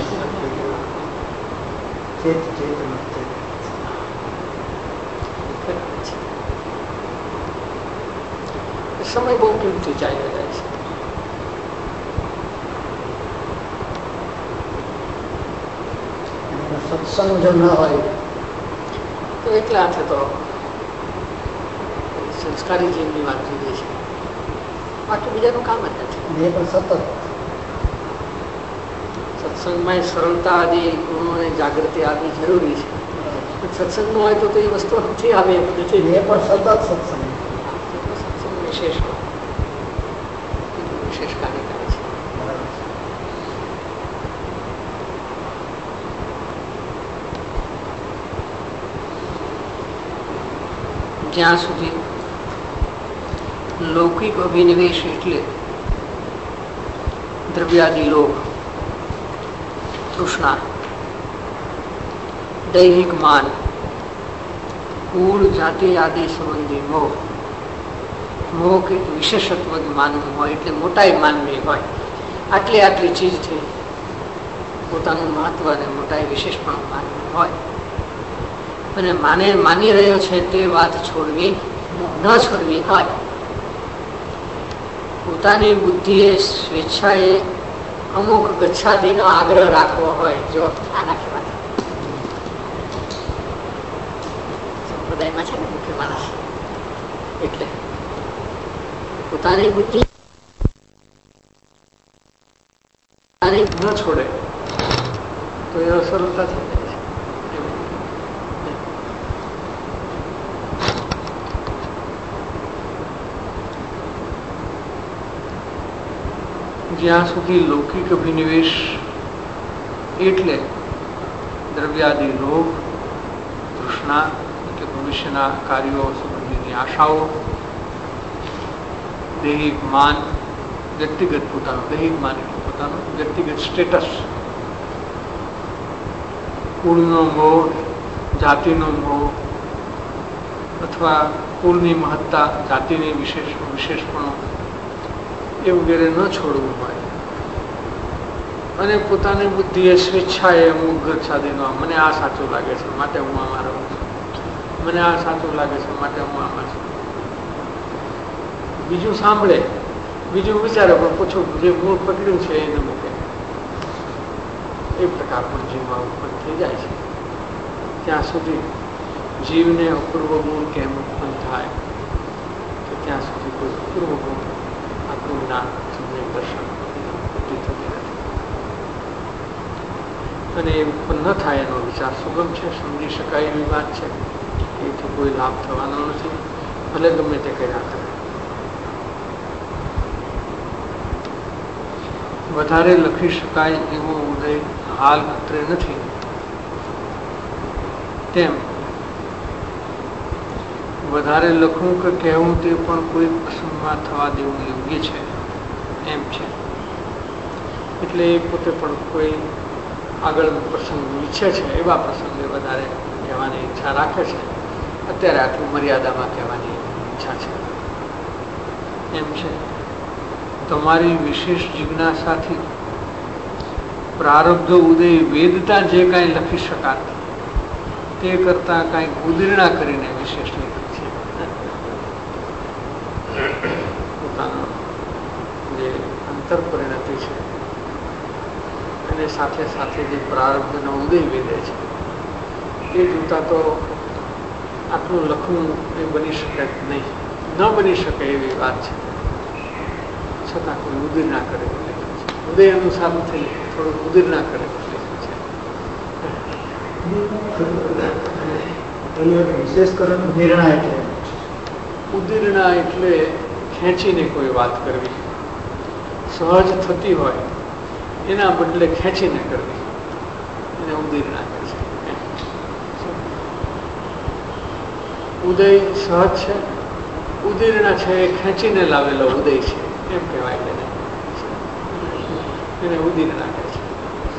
S3: ચેત ચેત
S2: સમય બહુ કિંમતી ચાલ્યો જાય છે.
S3: સત્સંગ જો ન હોય
S2: તો એકલા હાથે તો સંસ્કારી જીવની વાત જુદી છે. બાકી બીજાનું કામ જ નથી.
S3: એ પણ સતત
S2: સત્સંગમાં સરળતા આદિ ગુણોને જાગૃતિ આવવી જરૂરી છે. પણ સત્સંગ ન હોય તો એ વસ્તુ નથી આવે એમ નથી.
S3: એ પણ સતત સત્સંગ
S2: સત્સંગ વિશેષ વિશેષ કાર્ય કરે છે.
S5: જ્યાં સુધી લૌકિક અભિનિવેશ એટલે દ્રવ્યાદિ લોભ, તૃષ્ણા, દૈહિક માન, કુળ જાતિ આદિ સંબંધી મોહ, મોહ કે વિશેષત્વ માનવું હોય એટલે મોટાઈ માનવી હોય, આટલી આટલી ચીજથી પોતાનું મહત્વ અને મોટાઈ વિશેષપણું માનવું હોય અને માને માની રહ્યો છે તે વાત છોડવી ન છોડવી હોય, પોતાની બુદ્ધિએ સ્વેચ્છાએ અમુક ગચ્છાદીનો આગ્રહ રાખવો હોય, જો આના કેવા સંપ્રદાયમાં છે ને મુખ્ય માણસ એટલે પોતાની બુદ્ધિ ન છોડે તો એ અસરતા થઈ જાય છે. જ્યાં સુધી લૌકિક અભિનિવેશ એટલે દ્રવ્યાદિ લોભ, તૃષ્ણા એટલે ભવિષ્યના કાર્યો સંબંધીની આશાઓ, દૈહિક માન, વ્યક્તિગત પોતાનું દૈહિક માન એટલે પોતાનું વ્યક્તિગત સ્ટેટસ, કુળનો મોહ, જાતિનો મોહ અથવા કુળની મહત્તા, જાતિની વિશેષ વિશેષપણો એ વગેરે ન છોડવું હોય અને પોતાની બુદ્ધિએ સ્વેચ્છાએ અમુક ગચ્છાદીનો મને આ સાચું લાગે છે માટે હું આમાં રહું છું, મને આ સાચું લાગે છે માટે હું આમાં છું, બીજું સાંભળે, બીજું વિચારે પણ પૂછું જે મૂળ પકડ્યું છે એને મૂકે, એ પ્રકાર પણ જીવમાં ઉત્પન્ન થઈ જાય છે. ત્યાં સુધી જીવને અપૂર્વ ગુણ કેમ ઉત્પન્ન થાય કે ત્યાં સુધી કોઈ અપૂર્વ ગુણ આપણું જ્ઞાન સમ્યક દર્શન થતી નથી અને એ ઉત્પન્ન ન થાય એનો વિચાર સુગમ છે, સમજી શકાય એવી વાત છે. એથી કોઈ લાભ થવાનો નથી, ભલે ગમે તે કર્યા કરે. વધારે લખી શકાય એવો ઉદય હાલ અત્રે નથી, તેમ વધારે લખવું કે કહેવું તે પણ કોઈ પ્રસંગમાં થવા દેવું યોગ્ય છે એમ છે. એટલે એ પોતે પણ કોઈ આગળ પ્રસંગ ઈચ્છે છે એવા પ્રસંગે વધારે કહેવાની ઈચ્છા રાખે છે. અત્યારે આટલું મર્યાદામાં કહેવાની ઈચ્છા છે એમ છે. તમારી વિશેષ જિજ્ઞાસાથી પ્રારબ્ધ ઉદય વેદતા જે કાંઈ લખી શકાય તે કરતા કાંઈક ઉદીર્ણા કરીને વિશેષ લખી છે. પોતાનો જે અંતર પરિણતિ છે અને સાથે સાથે જે પ્રારબ્ધનો ઉદય વેદે છે એ જોતા તો આટલું લખવું એ બની શકે નહીં, ન બની શકે એવી વાત છે. છતાં કોઈ ઉદીર ના કરે લખ્યું છે, ઉદય અનુસાર થઈ થોડુંક ઉદીર ના કરે લખ્યું છે.
S3: વિશેષ કરીને ઉદીરણા એટલે
S5: ઉદીરણા એટલે ખેંચીને કોઈ વાત કરવી, સહજ થતી હોય એના બદલે ખેંચીને કરવી, એને ઉદીરણા કહે છે. ઉદય સહજ છે, ઉદીરણા છે એ ખેંચીને લાવેલો ઉદય છે એમ કહેવાય તેને, એને ઉદીરણા કહે છે.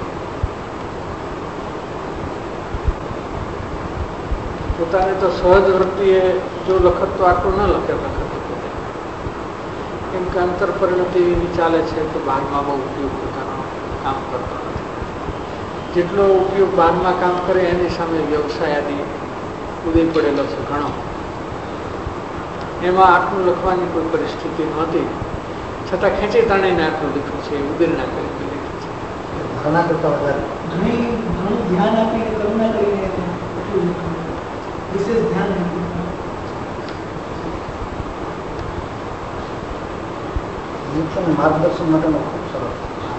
S5: પોતાને તો સહજ વૃત્તિએ જો લખત તો આટલું ન લખે લખત પોતે, કેમ કે અંતર પરિણતિ એવી ચાલે છે કે બહારમાં બહુ ઉપયોગ પોતાનો કામ કરતો નથી. જેટલો ઉપયોગ બહારમાં કામ કરે એની સામે વ્યવસાય આદિ ઉદય પડેલો છે ઘણો. એમાં આટલું લખવાની કોઈ પરિસ્થિતિ નહોતી, છતાં ખેંચી તાણીને આટલું લખ્યું છે, ઉદીરણા કરી લખ્યું છે.
S3: ધારણા કરતા વધારે
S7: ઘણી ઘણું ધ્યાન આપીને કરુણા કરીને એટલું લખ્યું, વિશેષ ધ્યાન આપ્યું.
S3: માર્ગદર્શન માટેનો ખૂબ સરસ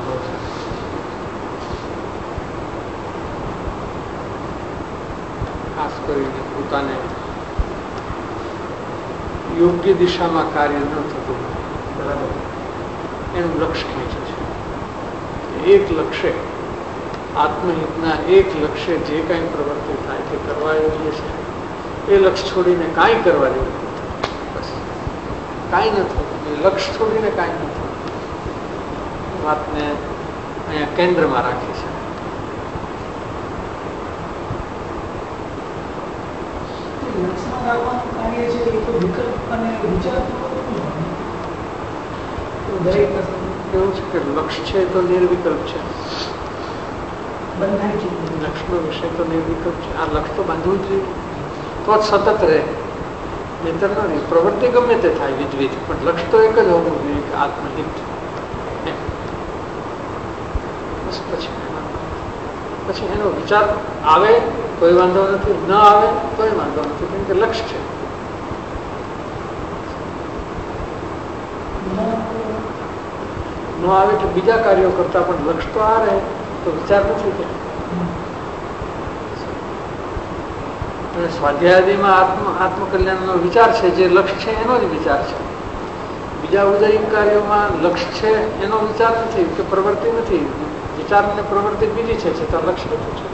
S5: ખાસ કરીને પોતાને યોગ્ય દિશામાં કાર્ય ન થતું બરાબર એનું લક્ષ્ય ખેંચે છે. એક લક્ષ્ય આત્મહિતના એક લક્ષ્ય જે કાંઈ પ્રવૃત્તિ થાય તે કરવા યોગ્ય છે
S2: એ લક્ષ છોડીને કાંઈ કરવા જેવું બસ કાંઈ નથી. એ લક્ષ છોડીને કાંઈ નથી. વાતને અહીંયા કેન્દ્રમાં રાખી છે.
S7: લક્ષમાં રાખવાનું કાર્ય છે એ તો વિકલ્પ અને વિચાર દરેક
S2: એવું છે કે લક્ષ છે તો નિર્વિકલ્પ છે.
S7: બંધાય છે.
S2: લક્ષનો વિષય તો નિર્વિકલ્પ છે. આ લક્ષ તો બાંધવું જ જોઈએ તો જ સતત રહે, નહીતર ન રહે. પ્રવૃત્તિ ગમે તે થાય વિધવિધ, પણ લક્ષ તો એક જ હોવું જોઈએ કે આત્મહિત. બસ પછી પછી એનો વિચાર આવે તોય વાંધો નથી, ન આવે તોય વાંધો નથી, કેમ કે લક્ષ છે. ન આવે એટલે બીજા કાર્યો કરતા પણ લક્ષ તો આ રહે તો વિચાર નથી થતો. અને સ્વાધ્યાયમાં આત્મ આત્મકલ્યાણનો વિચાર છે, જે લક્ષ છે એનો જ વિચાર છે. બીજા ઉદયિક કાર્યોમાં લક્ષ છે એનો વિચાર નથી કે પ્રવૃત્તિ નથી. વિચાર અને પ્રવૃત્તિ બીજી છે છતાં લક્ષ નથી છે.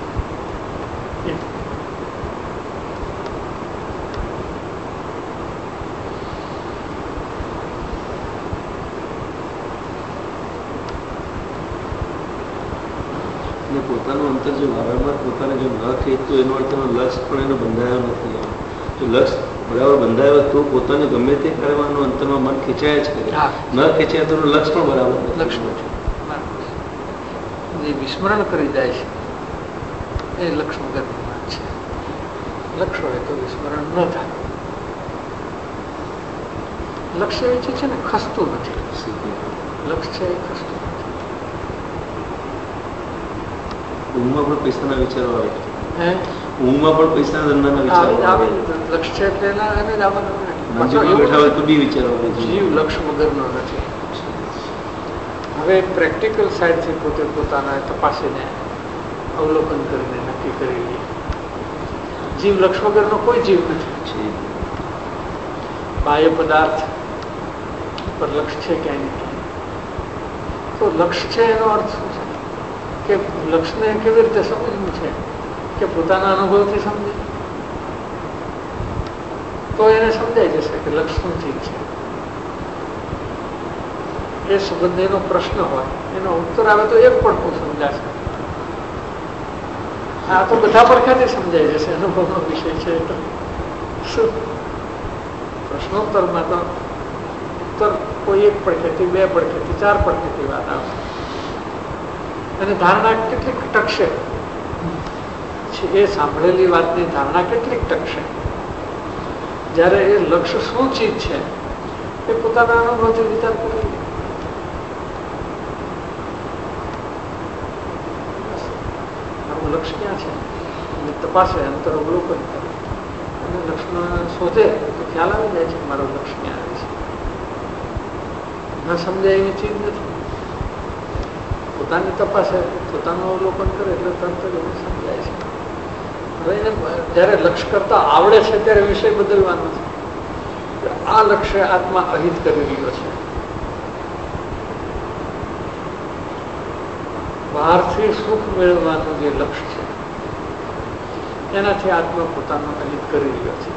S8: પોતાનું અંતર જો વારંવાર પોતાને જો ન ખેંચતું એનો અર્થ લક્ષ પણ એનો બંધાયો નથી. જો લક્ષ બરાબર બંધાયો તો પોતાને ગમે તે કરવાનું અંતરમાં મન ખેંચાય જ કરે, ન ખેંચાય તો લક્ષ પણ બરાબર
S2: લક્ષ જે વિસ્મરણ કરી જાય છે એ લક્ષ વગરની વાત છે. લક્ષ હોય તો વિસ્મરણ ન થાય. લક્ષ્ય એ છે ને ખસતું નથી. લક્ષ છે એ ખસતું નથી.
S8: ઊંઘમાં પણ પૈસાના વિચારો આવે,
S2: હે
S8: ઊંઘમાં પણ પૈસાના ધંધાના વિચારો આવે.
S2: લક્ષ છે એટલે એના એને જ આવવાનું.
S8: બેઠા હોય તો બી વિચારો આવે.
S2: જીવ લક્ષ વગરનો નથી. હવે પ્રેક્ટિકલ સાઈડથી પોતે પોતાના તપાસીને અવલોકન કરીને નક્કી કરી લઈએ. જીવ લક્ષ વગરનો કોઈ જીવ નથી. બાહ્ય પદાર્થ પર લક્ષ છે ક્યાંય નહીં. તો લક્ષ છે એનો અર્થ શું છે કે લક્ષને કેવી રીતે સમજવું છે કે પોતાના અનુભવથી સમજે તો એને સમજાઈ જશે કે લક્ષ શું ચીજ છે. એ સંબંધીનો પ્રશ્ન હોય એનો ઉત્તર આવે તો એક પડખું સમજાશે. આ તો બધા પડખાથી સમજાઈ જશે. અનુભવનો વિષય છે તો શું પ્રશ્નોત્તરમાં તો ઉત્તર કોઈ એક પડખેથી, બે પડખેથી, ચાર પડખેથી વાત આવશે. અને ધારણા કેટલીક ટકશે એ સાંભળેલી વાતની ધારણા કેટલીક ટકશે જ્યારે એ લક્ષ્ય શું ચીજ છે એ પોતાના અનુભવથી વિચાર કરી આવું લક્ષ્ય ક્યાં છે અને તપાસે, અંતર અવલોકન કરે અને લક્ષ્ય શોધે તો ખ્યાલ આવી જાય છે કે મારો લક્ષ્ય ક્યાં આવે છે. ન સમજાય એવી ચીજ નથી. પોતાની તપાસે, પોતાનું અવલોકન કરે એટલે તરત જ એને સમજાય છે. હવે એને જયારે લક્ષ્ય કરતા આવડે છે ત્યારે વિષય બદલવાનો છે. આ લક્ષ્ય આત્મા અહિત કરી રહ્યો છે. બહારથી સુખ મેળવવાનું જે લક્ષ્ય છે એનાથી આત્મા પોતાનો અહિત કરી રહ્યો છે.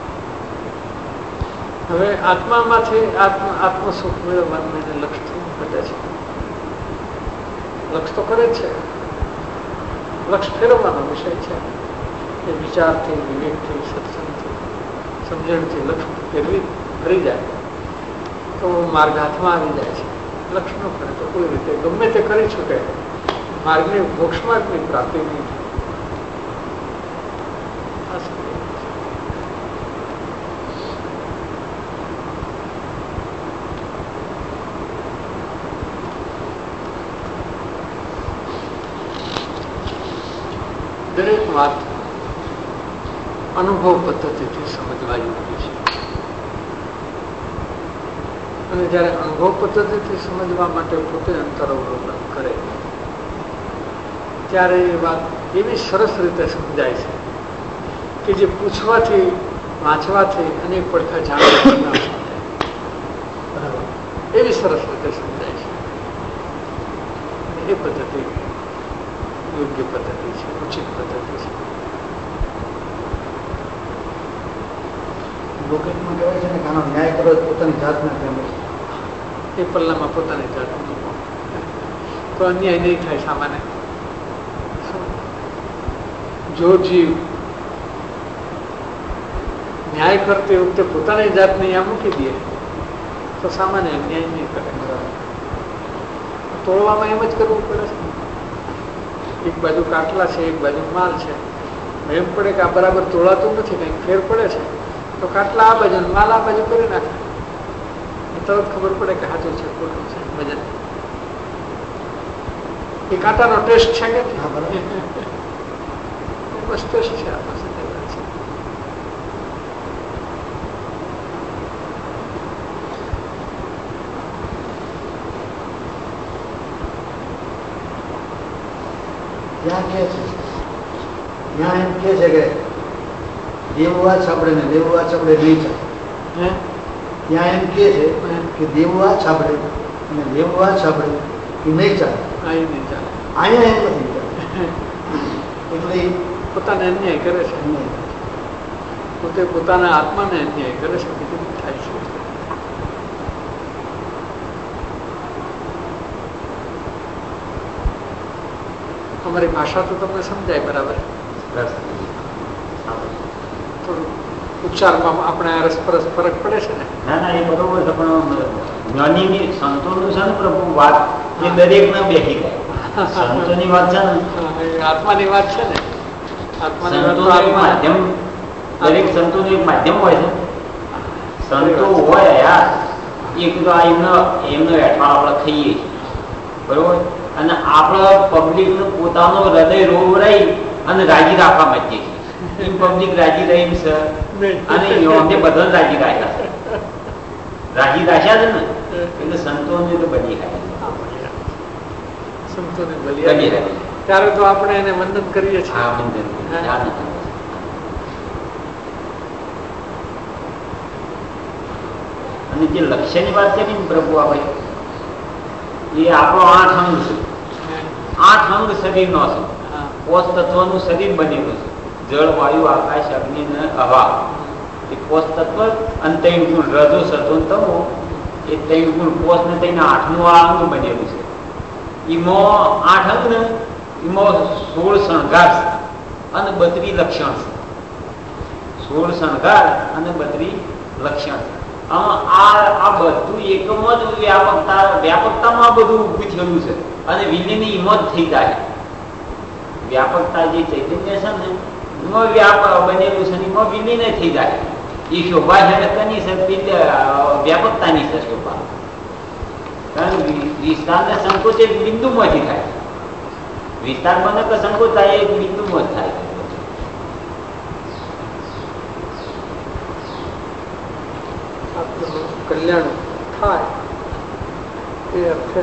S2: હવે આત્મામાંથી આત્મ આત્મ સુખ મેળવવાનું એને લક્ષ્યથી ઘટે છે. લક્ષ તો કરે જ છે. લક્ષ ફેરવવાનો વિષય છે. એ વિચારથી, વિવેકથી, સત્સંગથી, સમજણથી લક્ષ ફેરવી ફરી જાય તો માર્ગ હાથમાં આવી જાય છે. લક્ષ ન કરે તો કોઈ રીતે ગમે તે કરી શકે માર્ગની મોક્ષ માર્ગની પ્રાપ્તિ નહીં. દરેક વાત અનુભવ પદ્ધતિથી સમજવા યોગ્ય છે. અને જયારે અનુભવ પદ્ધતિથી સમજવા માટે પોતે અંતર અવલોકન કરે ત્યારે એ વાત એવી સરસ રીતે સમજાય છે કે જે પૂછવાથી, વાંચવાથી અનેક પડખા જાણવા બરાબર એવી સરસ રીતે સમજાય છે. એ પદ્ધતિ યોગ્ય પદ્ધતિ છે, ઉચિત પદ્ધતિ છે.
S3: લોકહિતમાં કહેવાય છે ને કે આનો ન્યાય કરો પોતાની જાતના પ્રેમે
S2: એ પલ્લામાં પોતાની જાત તો અન્યાય નહીં થાય સામાન્ય. જો જીવ ન્યાય કરતી વખતે પોતાની જાતને અહીંયા મૂકી દે તો સામાન્ય અન્યાય નહીં કરે. તોડવામાં એમ જ કરવું પડે છે. એક બાજુ કાટલા છે, એક બાજુ માલ છે. એમ પડે કે આ બરાબર તોડાતું નથી, કંઈક ફેર પડે છે તો કાટલા આ બાજુ માલ આ બાજુ કરી નાખે, તરત ખબર પડે કે સાચું છે ખોટું છે વજન. એ કાંટાનો ટેસ્ટ છે કે બસ ટેસ્ટ છે આ પાસે.
S3: ત્યાં કે છે ત્યાં એમ કે છે કે દેવું વાત સાંભળે ને દેવું વાત સાંભળે નહીં ચાલે. ત્યાં એમ કે છે કે દેવું વાત સાંભળે અને દેવું વાત સાંભળે એ નહીં ચાલે.
S2: નહીં ચાલે
S3: અહીંયા એમ નથી ચાલે. એટલે
S2: પોતાને અન્યાય કરે છે, પોતે પોતાના આત્માને અન્યાય કરે છે, બીજું થાય છે. અમારી ભાષા તો તમને સમજાય બરાબર. થોડું ઉચ્ચારમાં આપણે રસપરસ ફરક પડે છે ને.
S9: ના ના એ બરોબર છે, પણ જ્ઞાનીની સંતોનું છે ને પ્રભુ વાત એ દરેક ના બેઠી જાય. સંતોની વાત છે ને
S2: આત્માની વાત છે ને. આત્માની વાત
S9: માધ્યમ, દરેક સંતોનું એક માધ્યમ હોય છે. સંતો હોય યાર એક તો આ એમનો એમનો હેઠળ આપણે ખાઈએ બરોબર, અને આપણે પબ્લિકનું પોતાનું હૃદય રોવરાઈ અને રાજી રાખવા માંગીએ છીએ. પબ્લિક રાજી રહી છે અને અમને બધા રાજી રાખ્યા છે. રાજી રાખ્યા છે ને એટલે સંતોને તો બની રહ્યા,
S2: સંતોને બની ત્યારે તો આપણે એને વંદન કરીએ છીએ.
S9: હા વંદન. અને જે લક્ષ્યની વાત કરી ને પ્રભુ આપણે એ આપણો આઠ અંગ છે. આઠ અંગ શરીર નો છે. કોષ તત્વનું શરીર બનેલું છે. જળ, વાયુ, આકાશ, અગ્નિ ને હવા એ કોષ તત્વ અને ત્રણ ગુણ રજો સતો તમો એ ત્રણ ગુણ કોષ ને ત્રણ આઠનું આ અંગ બનેલું છે. એમાં આઠ અંગ ને એમાં સોળ શણગાર અને બત્રી લક્ષણ છે. સોળ શણગાર અને બત્રી લક્ષણ છે. આ બધું એકમ જ વ્યાપકતા વ્યાપકતામાં બધું ઉભું થયેલું છે અને વિલીની હિંમત થઈ જાય. વ્યાપકતા જે ચૈતન્ય છે ને એમાં વ્યાપ બનેલું છે એમાં વિલીન થઈ જાય. એ શોભા છે કની છે વ્યાપકતાની છે શોભા. કારણ વિસ્તાર ને સંકોચ એક બિંદુમાંથી થાય. વિસ્તાર બને કે સંકોચ થાય એક બિંદુમાં જ થાય.
S2: કલ્યાણ થાય એ અર્થે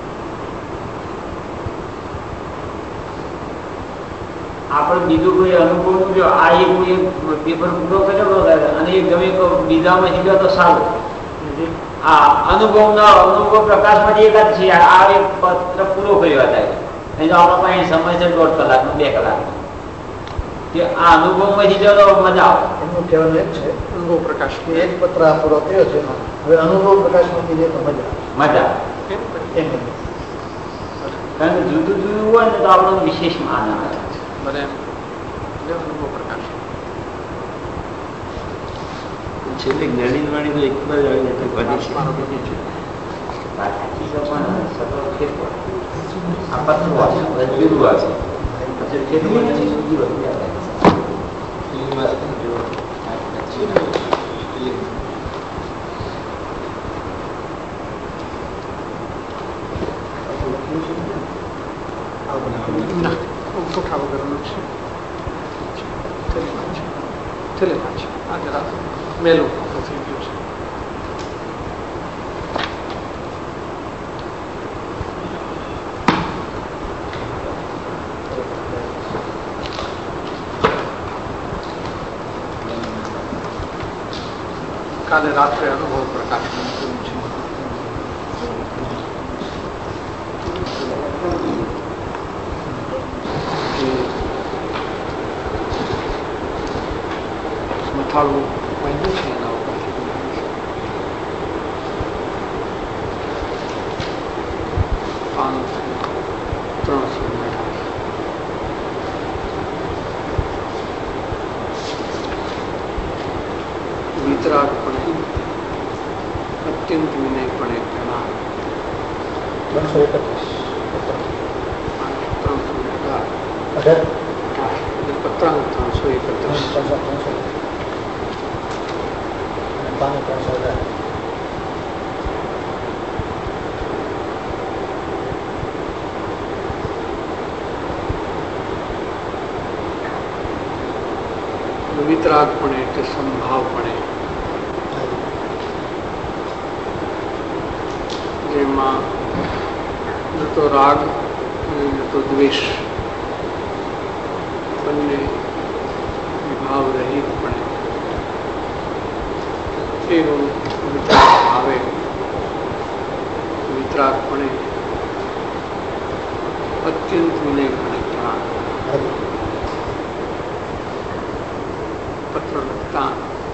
S9: આપણે બીજું કોઈ અનુભવ જો આ એક પેપર પૂરો કર્યો અને એક ગમે બીજામાં જીવ્યો તો સારું. આ અનુભવનો અનુભવ પ્રકાશમાંથી એક જ છે. આ એક પત્ર પૂરો કર્યો હતા જો આપણા પાસે સમય છે દોઢ કલાકનો બે કલાકનો. આ અનુભવમાંથી જો મજા આવે.
S3: એમનું કહેવાનું એક છે
S2: અનુભવ પ્રકાશ
S3: એક પત્ર આ પૂરો થયો છે, હવે અનુભવ પ્રકાશમાંથી જે તો મજા
S9: મજા
S3: એમ.
S9: કારણ કે જુદું જુદું હોય ને તો આપણો વિશેષ આનંદ આવે.
S2: અનુભવ પ્રકાશ
S8: છેલ્લે જ્ઞાની વાણી તો એક જ આવી
S2: છે. કોઠા વગરનું છે. થેલીમાં છે. આ જરા મેલું થઈ ગયું છે. કાલે રાત્રે અનુભવ પ્રકાશ મૂક્યું છે. મથાળું વાંધો છે એના ઉપરથી પાંચ ત્રણસો વિતરાગપણે અત્યંત વિનયપણે કહેવા
S3: બસો એકત્રીસ
S2: ત્રણસો ને અઢાર
S3: અઢાર
S2: પત્રાંક ત્રણસો એકત્રીસ
S3: ત્રણસો ત્રણસો અને પાનું ત્રણસો અઢાર
S2: વિતરાગપણે એટલે સંભાવપણે જેમાં ન તો રાગ અને ન તો દ્વેષ બંને ભાવ રહિતપણે એવું વિતરાગ ભાવે વિતરાગપણે અત્યંત વિનયપણે પ્રાણ પત્ર લખતા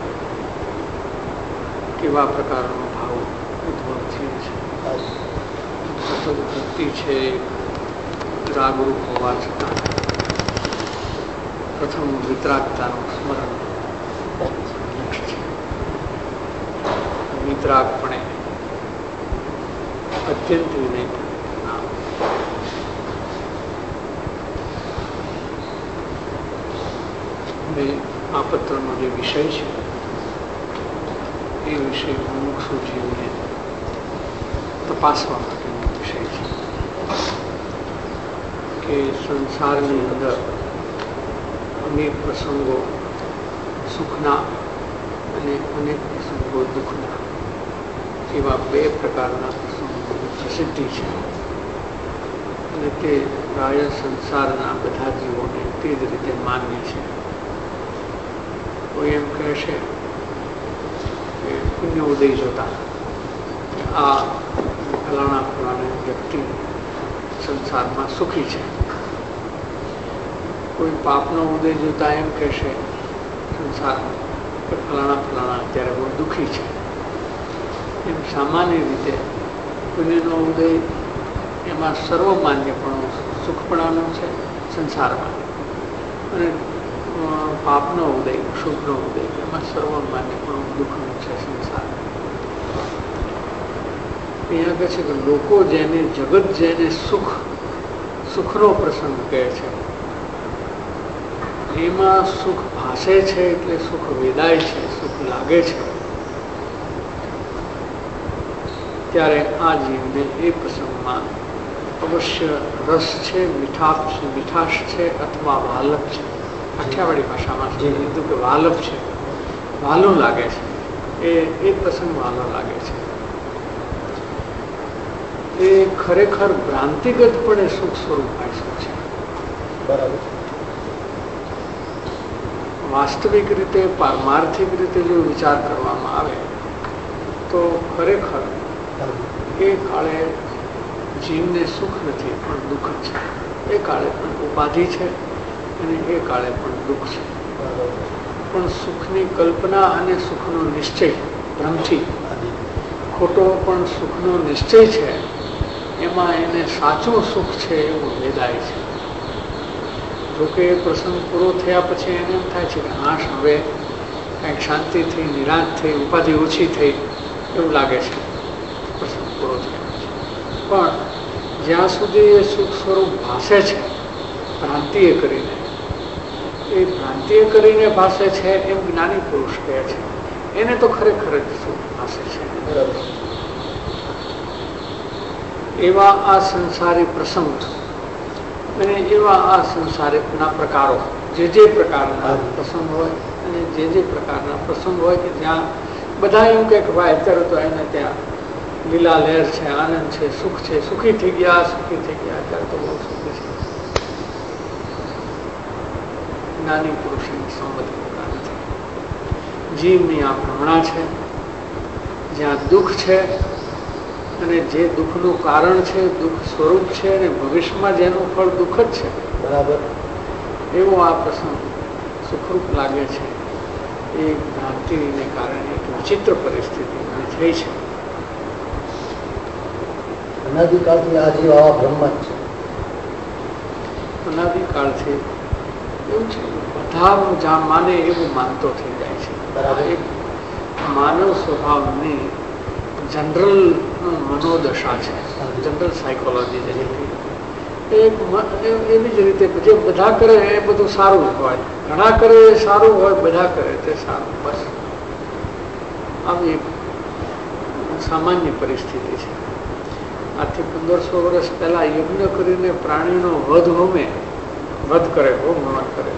S2: કેવા પ્રકારનો ભાવ ઉદ્ભવ થયો છે. સતત ભક્તિ છે રાગરૂપ હોવા છતાં પ્રથમ વિતરાગતાનું સ્મરણ છે. વિતરાગપણે અત્યંત વિનય આ પત્રનો જે વિષય છે એ વિષય મુમુક્ષુ જીવને તપાસવા માટેનો વિષય છે કે સંસારની અંદર અનેક પ્રસંગો સુખના અને અનેક પ્રસંગો દુઃખના એવા બે પ્રકારના પ્રસંગોની પ્રસિદ્ધિ છે અને તે પ્રાય સંસારના બધા જીવોને તે જ રીતે માન્ય છે. કોઈ એમ કહે છે કે પુણ્ય ઉદય જોતા આ ફલાણા ફલાણા વ્યક્તિ સંસારમાં સુખી છે. કોઈ પાપનો ઉદય જોતા એમ કહેશે સંસારમાં કે ફલાણા ફલાણા અત્યારે બહુ દુઃખી છે. એમ સામાન્ય રીતે પુણ્યનો ઉદય એમાં સર્વમાન્યપણું સુખપણાનો છે સંસારમાં અને પાપનો ઉદય શુભનો ઉદય એમાં સર્વમાન્યપણું દુઃખનું છે સંસાર. અહીંયા કહે છે કે લોકો જેને જગત જેને સુખ સુખનો પ્રસંગ કહે છે એમાં સુખ ભાસે છે એટલે સુખ વેદાય છે, સુખ લાગે છે, ત્યારે આ જીવને એ પ્રસંગમાં અવશ્ય રસ છે, મીઠાશ મીઠાશ છે અથવા વાલપ છે. કાઠિયાવાડી ભાષામાં કીધું કે વાલપ છે, વાલું લાગે છે, એ એ પ્રસંગ વાલો લાગે છે. એ ખરેખર ભ્રાંતિગતપણે સુખ સ્વરૂપ ભાષા છે.
S3: બરાબર.
S2: વાસ્તવિક રીતે પારમાર્થિક રીતે જો વિચાર કરવામાં આવે તો ખરેખર એ કાળે જીવને સુખ નથી પણ દુઃખ છે. એ કાળે પણ ઉપાધિ છે અને એ કાળે પણ દુઃખ છે. પણ સુખની કલ્પના અને સુખનો નિશ્ચય ભ્રમથી ખોટો પણ સુખનો નિશ્ચય છે એમાં એને સાચું સુખ છે એવું વેદાય છે. જોકે એ પ્રસંગ પૂરો થયા પછી એને એમ થાય છે કે હાશ હવે કંઈક શાંતિ થઈ, નિરાશ થઈ, ઉપાધિ ઓછી થઈ એવું લાગે છે પ્રસંગ પૂરો થયા પછી. પણ જ્યાં સુધી એ સુખ સ્વરૂપ ભાસે છે ભ્રાંતિએ કરીને, એ ભ્રાંતિએ કરીને ભાસે છે એમ જ્ઞાની પુરુષ કહે છે. એને તો ખરેખર જ સુખ ભાસે છે. એવા આ સંસારી પ્રસંગ અને એવા આ સંસારના પ્રકારો, જે જે પ્રકારના પ્રસંગ હોય અને જે જે પ્રકારના પ્રસંગ હોય કે જ્યાં બધા એમ કે ભાઈ અત્યારે તો એને ત્યાં લીલા લહેર છે, આનંદ છે, સુખ છે, સુખી થઈ ગયા, સુખી થઈ ગયા, અત્યારે તો બહુ સુખી છે. જ્ઞાની પુરુષની સંમત કરતા નથી. જીવની આ ભ્રમણા છે. જ્યાં દુઃખ છે અને જે દુઃખનું કારણ છે, દુઃખ સ્વરૂપ છે અને ભવિષ્યમાં જેનું ફળ દુઃખ જ છે,
S3: બરાબર,
S2: એવો આ પ્રસંગ સુખરૂપ લાગે છે એ ભ્રાંતિને કારણે એક વિચિત્ર પરિસ્થિતિ ઊભી થઈ છે.
S3: અનાદિકાળથી આ જીવ આવા બ્રહ્મ જ છે.
S2: અનાદિકાળથી એવું છે, બધા જ્યાં માને એવું માનતો થઈ જાય છે. એક માનવ સ્વભાવની જનરલ મનોદશા છે, જનરલ સાયકોલોજી જેની એવી જ રીતે જે બધા કરે એ બધું સારું હોય, ઘણા કરે એ સારું હોય, બધા કરે તે સારું. બસ આવી એક સામાન્ય પરિસ્થિતિ છે. આથી પંદરસો વર્ષ પહેલા યજ્ઞ કરીને પ્રાણીનો વધ હોમે વધ કરે હોમ હવન કરે,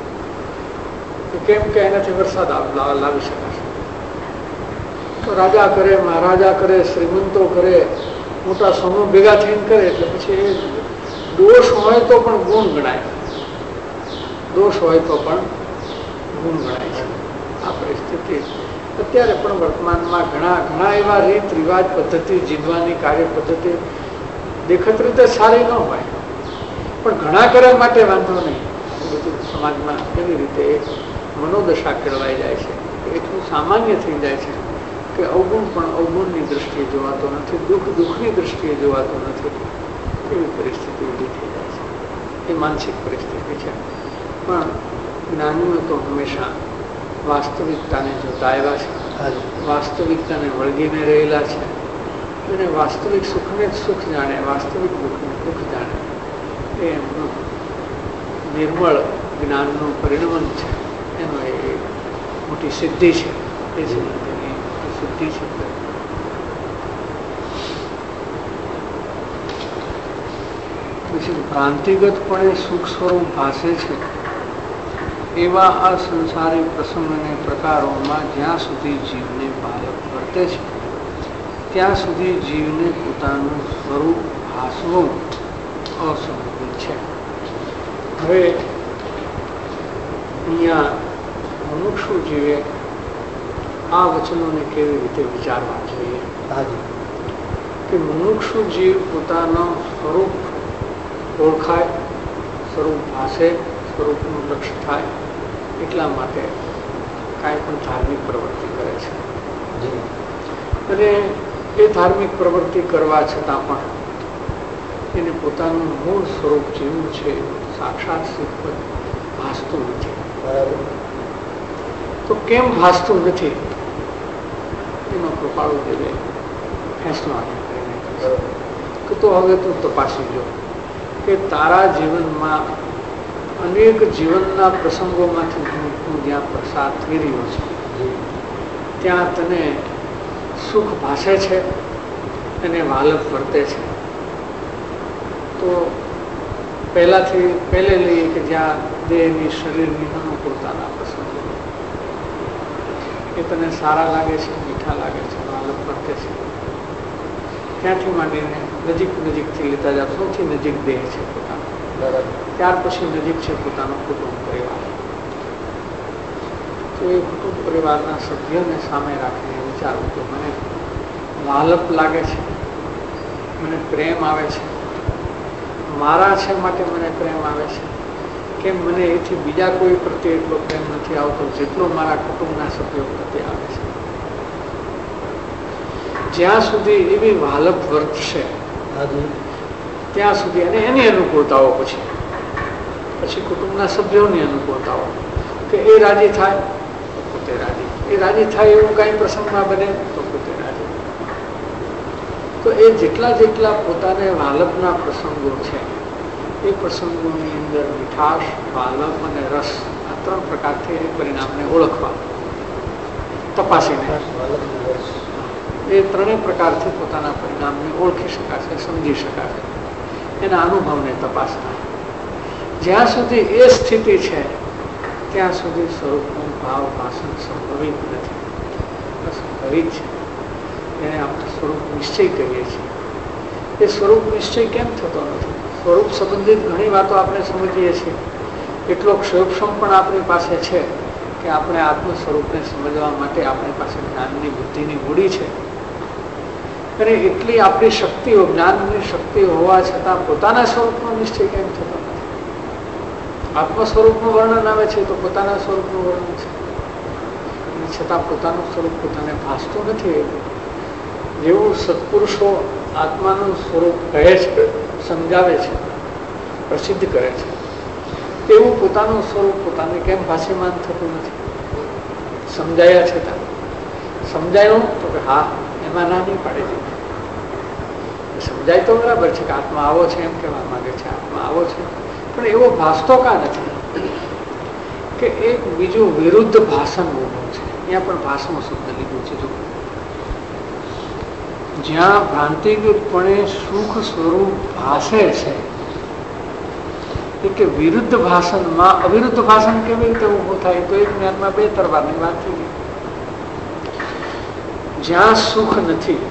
S2: કેમ કે એનાથી વરસાદ લાવી શકાશે. તો રાજા કરે, મહારાજા કરે, શ્રીમંતો કરે, મોટા સમૂહ ભેગા થઈને કરે, એટલે પછી એ દોષ હોય તો પણ ગુણ ગણાય, દોષ હોય તો પણ ગુણ ગણાય છે. આ પરિસ્થિતિ અત્યારે પણ વર્તમાનમાં ઘણા ઘણા એવા રીત રિવાજ પદ્ધતિ જીવવાની કાર્ય પદ્ધતિ દેખત રીતે સારી ન હોય, પણ ઘણા કરવા માટે વાંધો નહીં. બધું સમાજમાં એવી રીતે એક મનોદશા કેળવાઈ જાય છે, એટલું સામાન્ય થઈ જાય છે કે અવગુણ પણ અવગુણની દ્રષ્ટિએ જોવાતો નથી, દુઃખ દુઃખની દ્રષ્ટિએ જોવાતો નથી. એવી પરિસ્થિતિ ઊભી થઈ જાય છે. એ માનસિક પરિસ્થિતિ છે. પણ જ્ઞાનીઓ તો હંમેશા વાસ્તવિકતાને જોતા આવ્યા છે, વાસ્તવિકતાને વળગીને રહેલા છે, અને વાસ્તવિક સુખને જ સુખ જાણે, વાસ્તવિક દુઃખને દુઃખ જાણે. એ એમનું નિર્મળ જ્ઞાનનું પરિણમન છે. એનો એ મોટી સિદ્ધિ છે. એ સિદ્ધિની સિદ્ધિ છે. પછી ભ્રાંતિગતપણે સુખ સ્વરૂપ ભાસે છે એવા આ સંસારી પ્રસંગ અને પ્રકારોમાં જ્યાં સુધી જીવને બાળક વર્તે છે ત્યાં સુધી જીવને પોતાનું સ્વરૂપ ભાસવું અસંભવ છે. હવે અહીંયા મનુષ્ય જીવે આ વચનોને કેવી રીતે વિચારવા જોઈએ કે મનુષ્ય જીવ પોતાનો સ્વરૂપ ઓળખાય, સ્વરૂપ ભાષે, સ્વરૂપનું લક્ષ્ય થાય એટલા માટે કાંઈ પણ ધાર્મિક પ્રવૃત્તિ કરે છે. અને એ ધાર્મિક પ્રવૃત્તિ કરવા છતાં પણ એને પોતાનું મૂળ સ્વરૂપ જેવું છે સાક્ષાત સિદ્ધ ભાસતું નથી. બરાબર. તો કેમ ભાસતું નથી એનો કૃપાળુ દેવે ફેંસલો કરીને કે તો હવે તું તપાસી જો કે તારા જીવનમાં અનેક જીવનના પ્રસંગોમાંથી તું જ્યાં પ્રસાર થઈ રહ્યો છે ત્યાં તને સુખ ભાસે છે અને વાલપ વર્તે છે. તો પહેલાથી પહેલે લઈએ કે જ્યાં દેહની શરીરની અનુકૂળતાના પ્રસંગો એ તને સારા લાગે છે, મીઠા લાગે છે, વાલપ વર્તે છે. ત્યાંથી માંડીને નજીક નજીકથી લેતા જાવ, સૌથી નજીક દેહ છે પોતાનો, ત્યાર પછી નજીક છે પોતાનો કુટુંબ પરિવાર. તો એ કુટુંબ પરિવારના સભ્યોને સામે રાખીને વિચારું તો મને વાલપ લાગે છે, મને પ્રેમ આવે છે, મારા છે માટે મને પ્રેમ આવે છે, કે મને એથી બીજા કોઈ પ્રત્યે એટલો પ્રેમ નથી આવતો જેટલો મારા કુટુંબના સભ્યો પ્રત્યે આવે છે. જ્યાં સુધી એવી વાલપ વર્તશે ત્યાં સુધી અને એની અનુકૂળતાઓ પછી પછી કુટુંબના સભ્યોની અનુકૂળતાઓ કે એ રાજી થાય તો પોતે રાજી, એ રાજી થાય એવું કાંઈ પ્રસંગમાં બને તો પોતે રાજી. તો એ જેટલા જેટલા પોતાને વાલપના પ્રસંગો છે એ પ્રસંગોની અંદર મીઠાશ, વાલપ અને રસ આ ત્રણ પ્રકારથી એ પરિણામને ઓળખવા, તપાસીને એ ત્રણેય પ્રકારથી પોતાના પરિણામને ઓળખી શકાશે, સમજી શકાશે. એના અનુભવને તપાસના. જ્યાં સુધી એ સ્થિતિ છે ત્યાં સુધી સ્વરૂપનું ભાવ ભાષણ સંભવિત નથી, અસંભવિત છે. એને આપણે સ્વરૂપ નિશ્ચય કહીએ છીએ. એ સ્વરૂપ નિશ્ચય કેમ થતો નથી? સ્વરૂપ સંબંધિત ઘણી વાતો આપણે સમજીએ છીએ, એટલો ક્ષયોક્ષમ પણ આપણી પાસે છે કે આપણે આત્મ સ્વરૂપને સમજવા માટે આપણી પાસે જ્ઞાનની બુદ્ધિની મૂડી છે, અને એટલી આપણી શક્તિઓ, જ્ઞાનની શક્તિ હોવા છતાં પોતાના સ્વરૂપનો નિશ્ચય કેમ થતો નથી? આત્મ સ્વરૂપનું વર્ણન આવે છે તો પોતાના સ્વરૂપનું વર્ણન છે. છતાં પોતાનું સ્વરૂપ પોતાને ભાસતું નથી. જેવું સત્પુરુષો આત્માનું સ્વરૂપ કહે છે, સમજાવે છે, પ્રસિદ્ધ કરે છે, તેવું પોતાનું સ્વરૂપ પોતાને કેમ ભાષામાન થતું નથી? સમજાયા છતાં સમજાયું તો કે હા, એમાં ના નહીં પાડે છે. સમજાય તો બરાબર છે કે આત્મા આવો છે એમ કહેવા માંગે છે, આત્મા આવો છે, પણ એવો ભાસતો કા નથી કે એક બીજું વિરુદ્ધ ભાષણ ઊભું છે. અહીંયા પણ ભાષણ શબ્દ લીધું છે. જો જ્યાં ભ્રાંતિગતપણે સુખ સ્વરૂપ ભાષે છે કે વિરુદ્ધ ભાષણમાં અવિરુદ્ધ ભાષણ કેવી રીતે ઊભું થાય? તો એક જ્ઞાનમાં બે તરવારની વાત થઈ ગઈ. જ્યાં સુખ નથી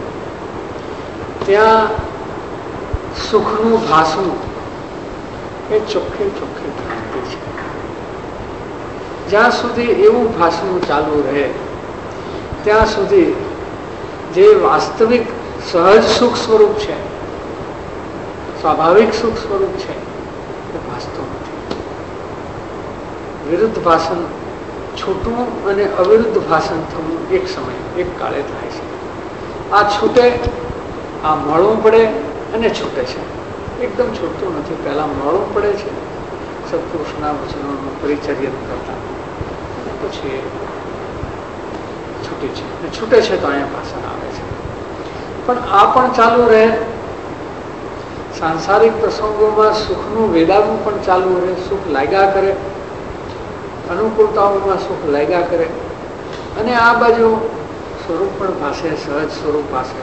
S2: ત્યાં સુખનું ભાષવું એ ચોખ્ખે ચોખ્ખી ભ્રાંતિ છે. જ્યાં સુધી એવું ભાષવું ચાલુ રહે ત્યાં સુધી જે વાસ્તવિક સહજ સુખ સ્વરૂપ છે, સ્વાભાવિક સુખ સ્વરૂપ છે, એ ભાસતું નથી. વિરુદ્ધ ભાષણ છૂટવું અને અવિરુદ્ધ ભાષણ થવું એક સમય એક કાળે થાય છે. આ છૂટે, આ મળવું પડે અને છૂટે છે. એકદમ છૂટતું નથી. પહેલા મળવું પડે છે સત્પુરુષના વચનોનું પરિચર્યન કરતા, પછી છૂટે છે. છૂટે છે તો અહીંયા ભાષણ આવે છે. પણ આ પણ ચાલુ રહે. સાંસારિક પ્રસંગોમાં સુખનું વેદાવું પણ ચાલુ રહે. સુખ લાગ્યા કરે, અનુકૂળતાઓમાં સુખ લાગ્યા કરે, અને આ બાજુ સ્વરૂપ પણ ભાષે, સહજ સ્વરૂપ ભાષે.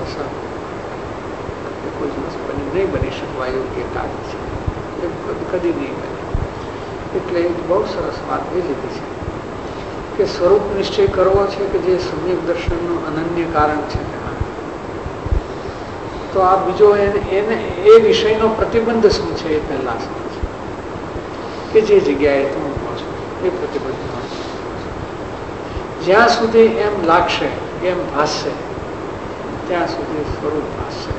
S2: કોઈ દિવસ બની નહીં બની શકવા યોગ્ય કાર્ય છે, એ કદી નહીં બને. એટલે બહુ સરસ વાત એ લીધી છે કે સ્વરૂપ નિશ્ચય કરવો છે કે જે સમ્યક દર્શનનું અનન્ય કારણ છે. તો આ બીજો એને એ વિષયનો પ્રતિબંધ શું છે એ પહેલા સમજ કે જે જગ્યાએ તમે પહોંચો એ પ્રતિબંધ. જ્યાં સુધી એમ લાગશે, એમ ભાસશે, ત્યાં સુધી સ્વરૂપ ભાસશે.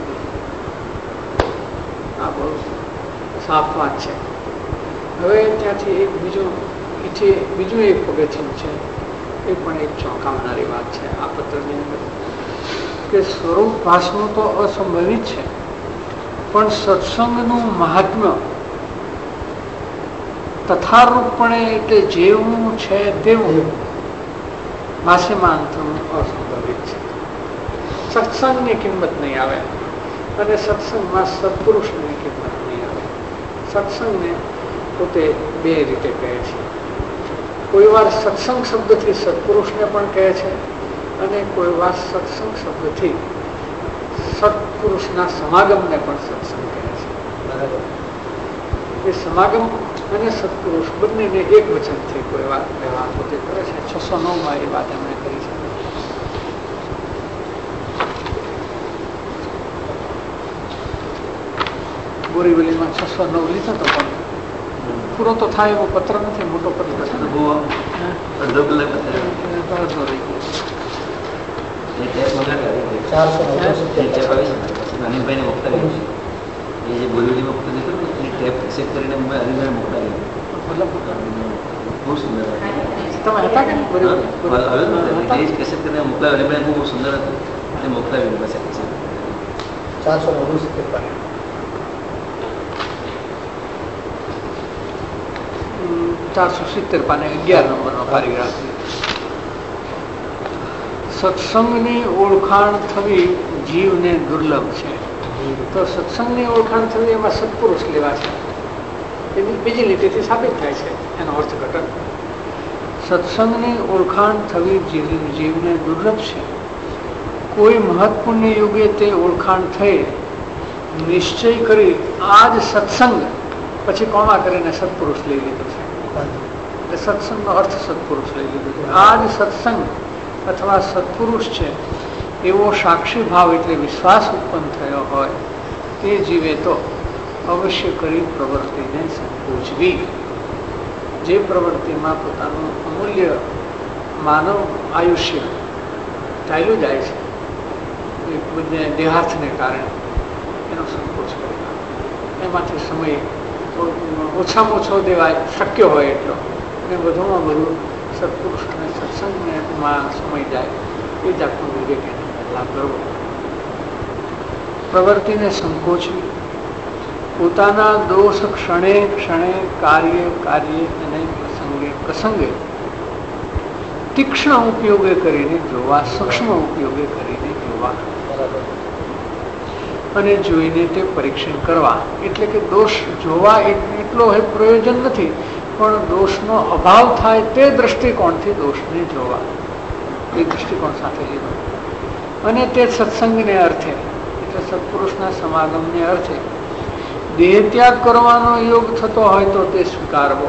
S2: આ બહુ સાફ વાત છે. હવે ત્યાંથી એક બીજું પીઠે બીજું એક પગથિયું છે, એ પણ એક ચોંકાવનારી વાત છે આ પત્રની અંદર, કે સ્વરૂપ ભાસનું તો અસંભવિત છે, પણ સત્સંગનું મહાત્મ્ય તથારૂપપણે એટલે જેવું છે તેવું ભાષ્યમાન થવું અસંભવિત છે. સત્સંગની કિંમત નહીં આવે અને સત્સંગમાં સત્પુરુષની કિંમત નહીં આવે. સત્સંગને પોતે બે રીતે કહે છે. કોઈ વાર સત્સંગ શબ્દથી સત્પુરુષને પણ કહે છે અને કોઈ વાર સત્સંગ શબ્દથી સત્પુરુષના સમાગમને પણ સત્સંગ કહે છે. બરાબર. એ સમાગમ અને સત્પુરુષ બંનેને એક વચનથી કોઈ વાર વ્યવહાર પોતે કરે છે. છસો નવ માં એ વાત એમણે કરી છે. બોરીવલીમાં છસો નવ લીધો તો પણ પૂરો તો થાય એવો પત્ર નથી, મોટો પત્ર છે.
S8: અડધો કલાક
S2: અડધો રહી ગયો.
S6: અનિલભાઈને મોકલાવી એ જે બોલીવલી મોકલી દીધું એ ટેપ એક્સેપ્ટ કરીને અનિલભાઈને મોકલાવી બહુ સુંદર
S2: તમે હતા કે
S6: એ જ એક્સેપ્ટ કરીને મોકલાવી અનિલભાઈ બહુ સુંદર હતું એટલે મોકલાવી બસ
S3: ચારસો ઓગણસિત્તેર પાને
S2: ચારસો સિત્તેર પાને અગિયાર નંબરનો પેરેગ્રાફ. સત્સંગની ઓળખાણ થવી જીવને દુર્લભ છે. તો સત્સંગની ઓળખાણ થવી એમાં સત્પુરુષ લેવા છે. એની બીજી લીટીથી સાબિત થાય છે એનો અર્થઘટન. સત્સંગની ઓળખાણ થવી જીવને દુર્લભ છે. કોઈ મહત્વપૂર્ણ યુગે તે ઓળખાણ થઈ નિશ્ચય કરી આ જ સત્સંગ, પછી કોમા કરીને સત્પુરુષ લઈ લીધું છે. એટલે સત્સંગનો અર્થ સત્પુરુષ લઈ લીધું છે. આ જ સત્સંગ અથવા સત્પુરુષ છે એવો સાક્ષી ભાવ એટલે વિશ્વાસ ઉત્પન્ન થયો હોય તે જીવે તો અવશ્ય કરી પ્રવૃત્તિને સંકોચવી. જે પ્રવૃત્તિમાં પોતાનું અમૂલ્ય માનવ આયુષ્ય ચાલ્યું જાય છે એ બધે દેહાર્થને કારણે એનો સંકોચ કરી એમાંથી સમય ઓછામાં ઓછો દેવાય શક્ય હોય એટલો, અને વધુમાં વધુ સત્પુરુષ અને સત્સંગમાં સમય જાય એ જાતનો વિવેક એને બદલાવ કરવો. પ્રવૃત્તિને સંકોચવી, પોતાના દોષ ક્ષણે ક્ષણે કાર્ય કાર્ય અને પ્રસંગે પ્રસંગે તીક્ષ્ણ ઉપયોગે કરીને જોવા, સૂક્ષ્મ ઉપયોગે કરીને જોવા અને જોઈને તે પરીક્ષણ કરવા. એટલે કે દોષ જોવા એટલો પ્રયોજન નથી, પણ દોષનો અભાવ થાય તે દ્રષ્ટિકોણથી દોષને જોવા, એ દ્રષ્ટિકોણ સાથે લીધો. અને તે સત્સંગને અર્થે, એટલે સત્પુરુષના સમાગમને અર્થે દેહ ત્યાગ કરવાનો યોગ થતો હોય તો તે સ્વીકારવો.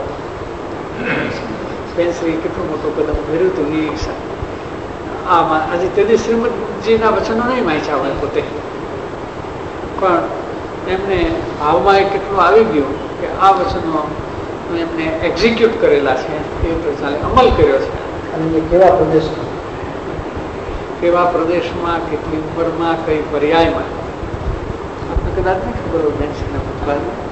S2: બેનશ્રી કેટલું મોટું કદમ ભર્યું હતું એ આમાં આજે તેથી શ્રીમદજીના વચનો નહીં વાંચ્યા હોય પોતે, પણ એમને ભાવમાં એ કેટલું આવી ગયું કે આ વચનો એમને એક્ઝિક્યુટ કરેલા છે, એ પ્રજાને અમલ કર્યો છે.
S3: અને કેવા પ્રદેશમાં
S2: કેવા પ્રદેશમાં, કેટલી ઉંમરમાં, કઈ પર્યાયમાં, આપણે કદાચ નહીં ખબર હોય બેનશ્રીના પુતળાને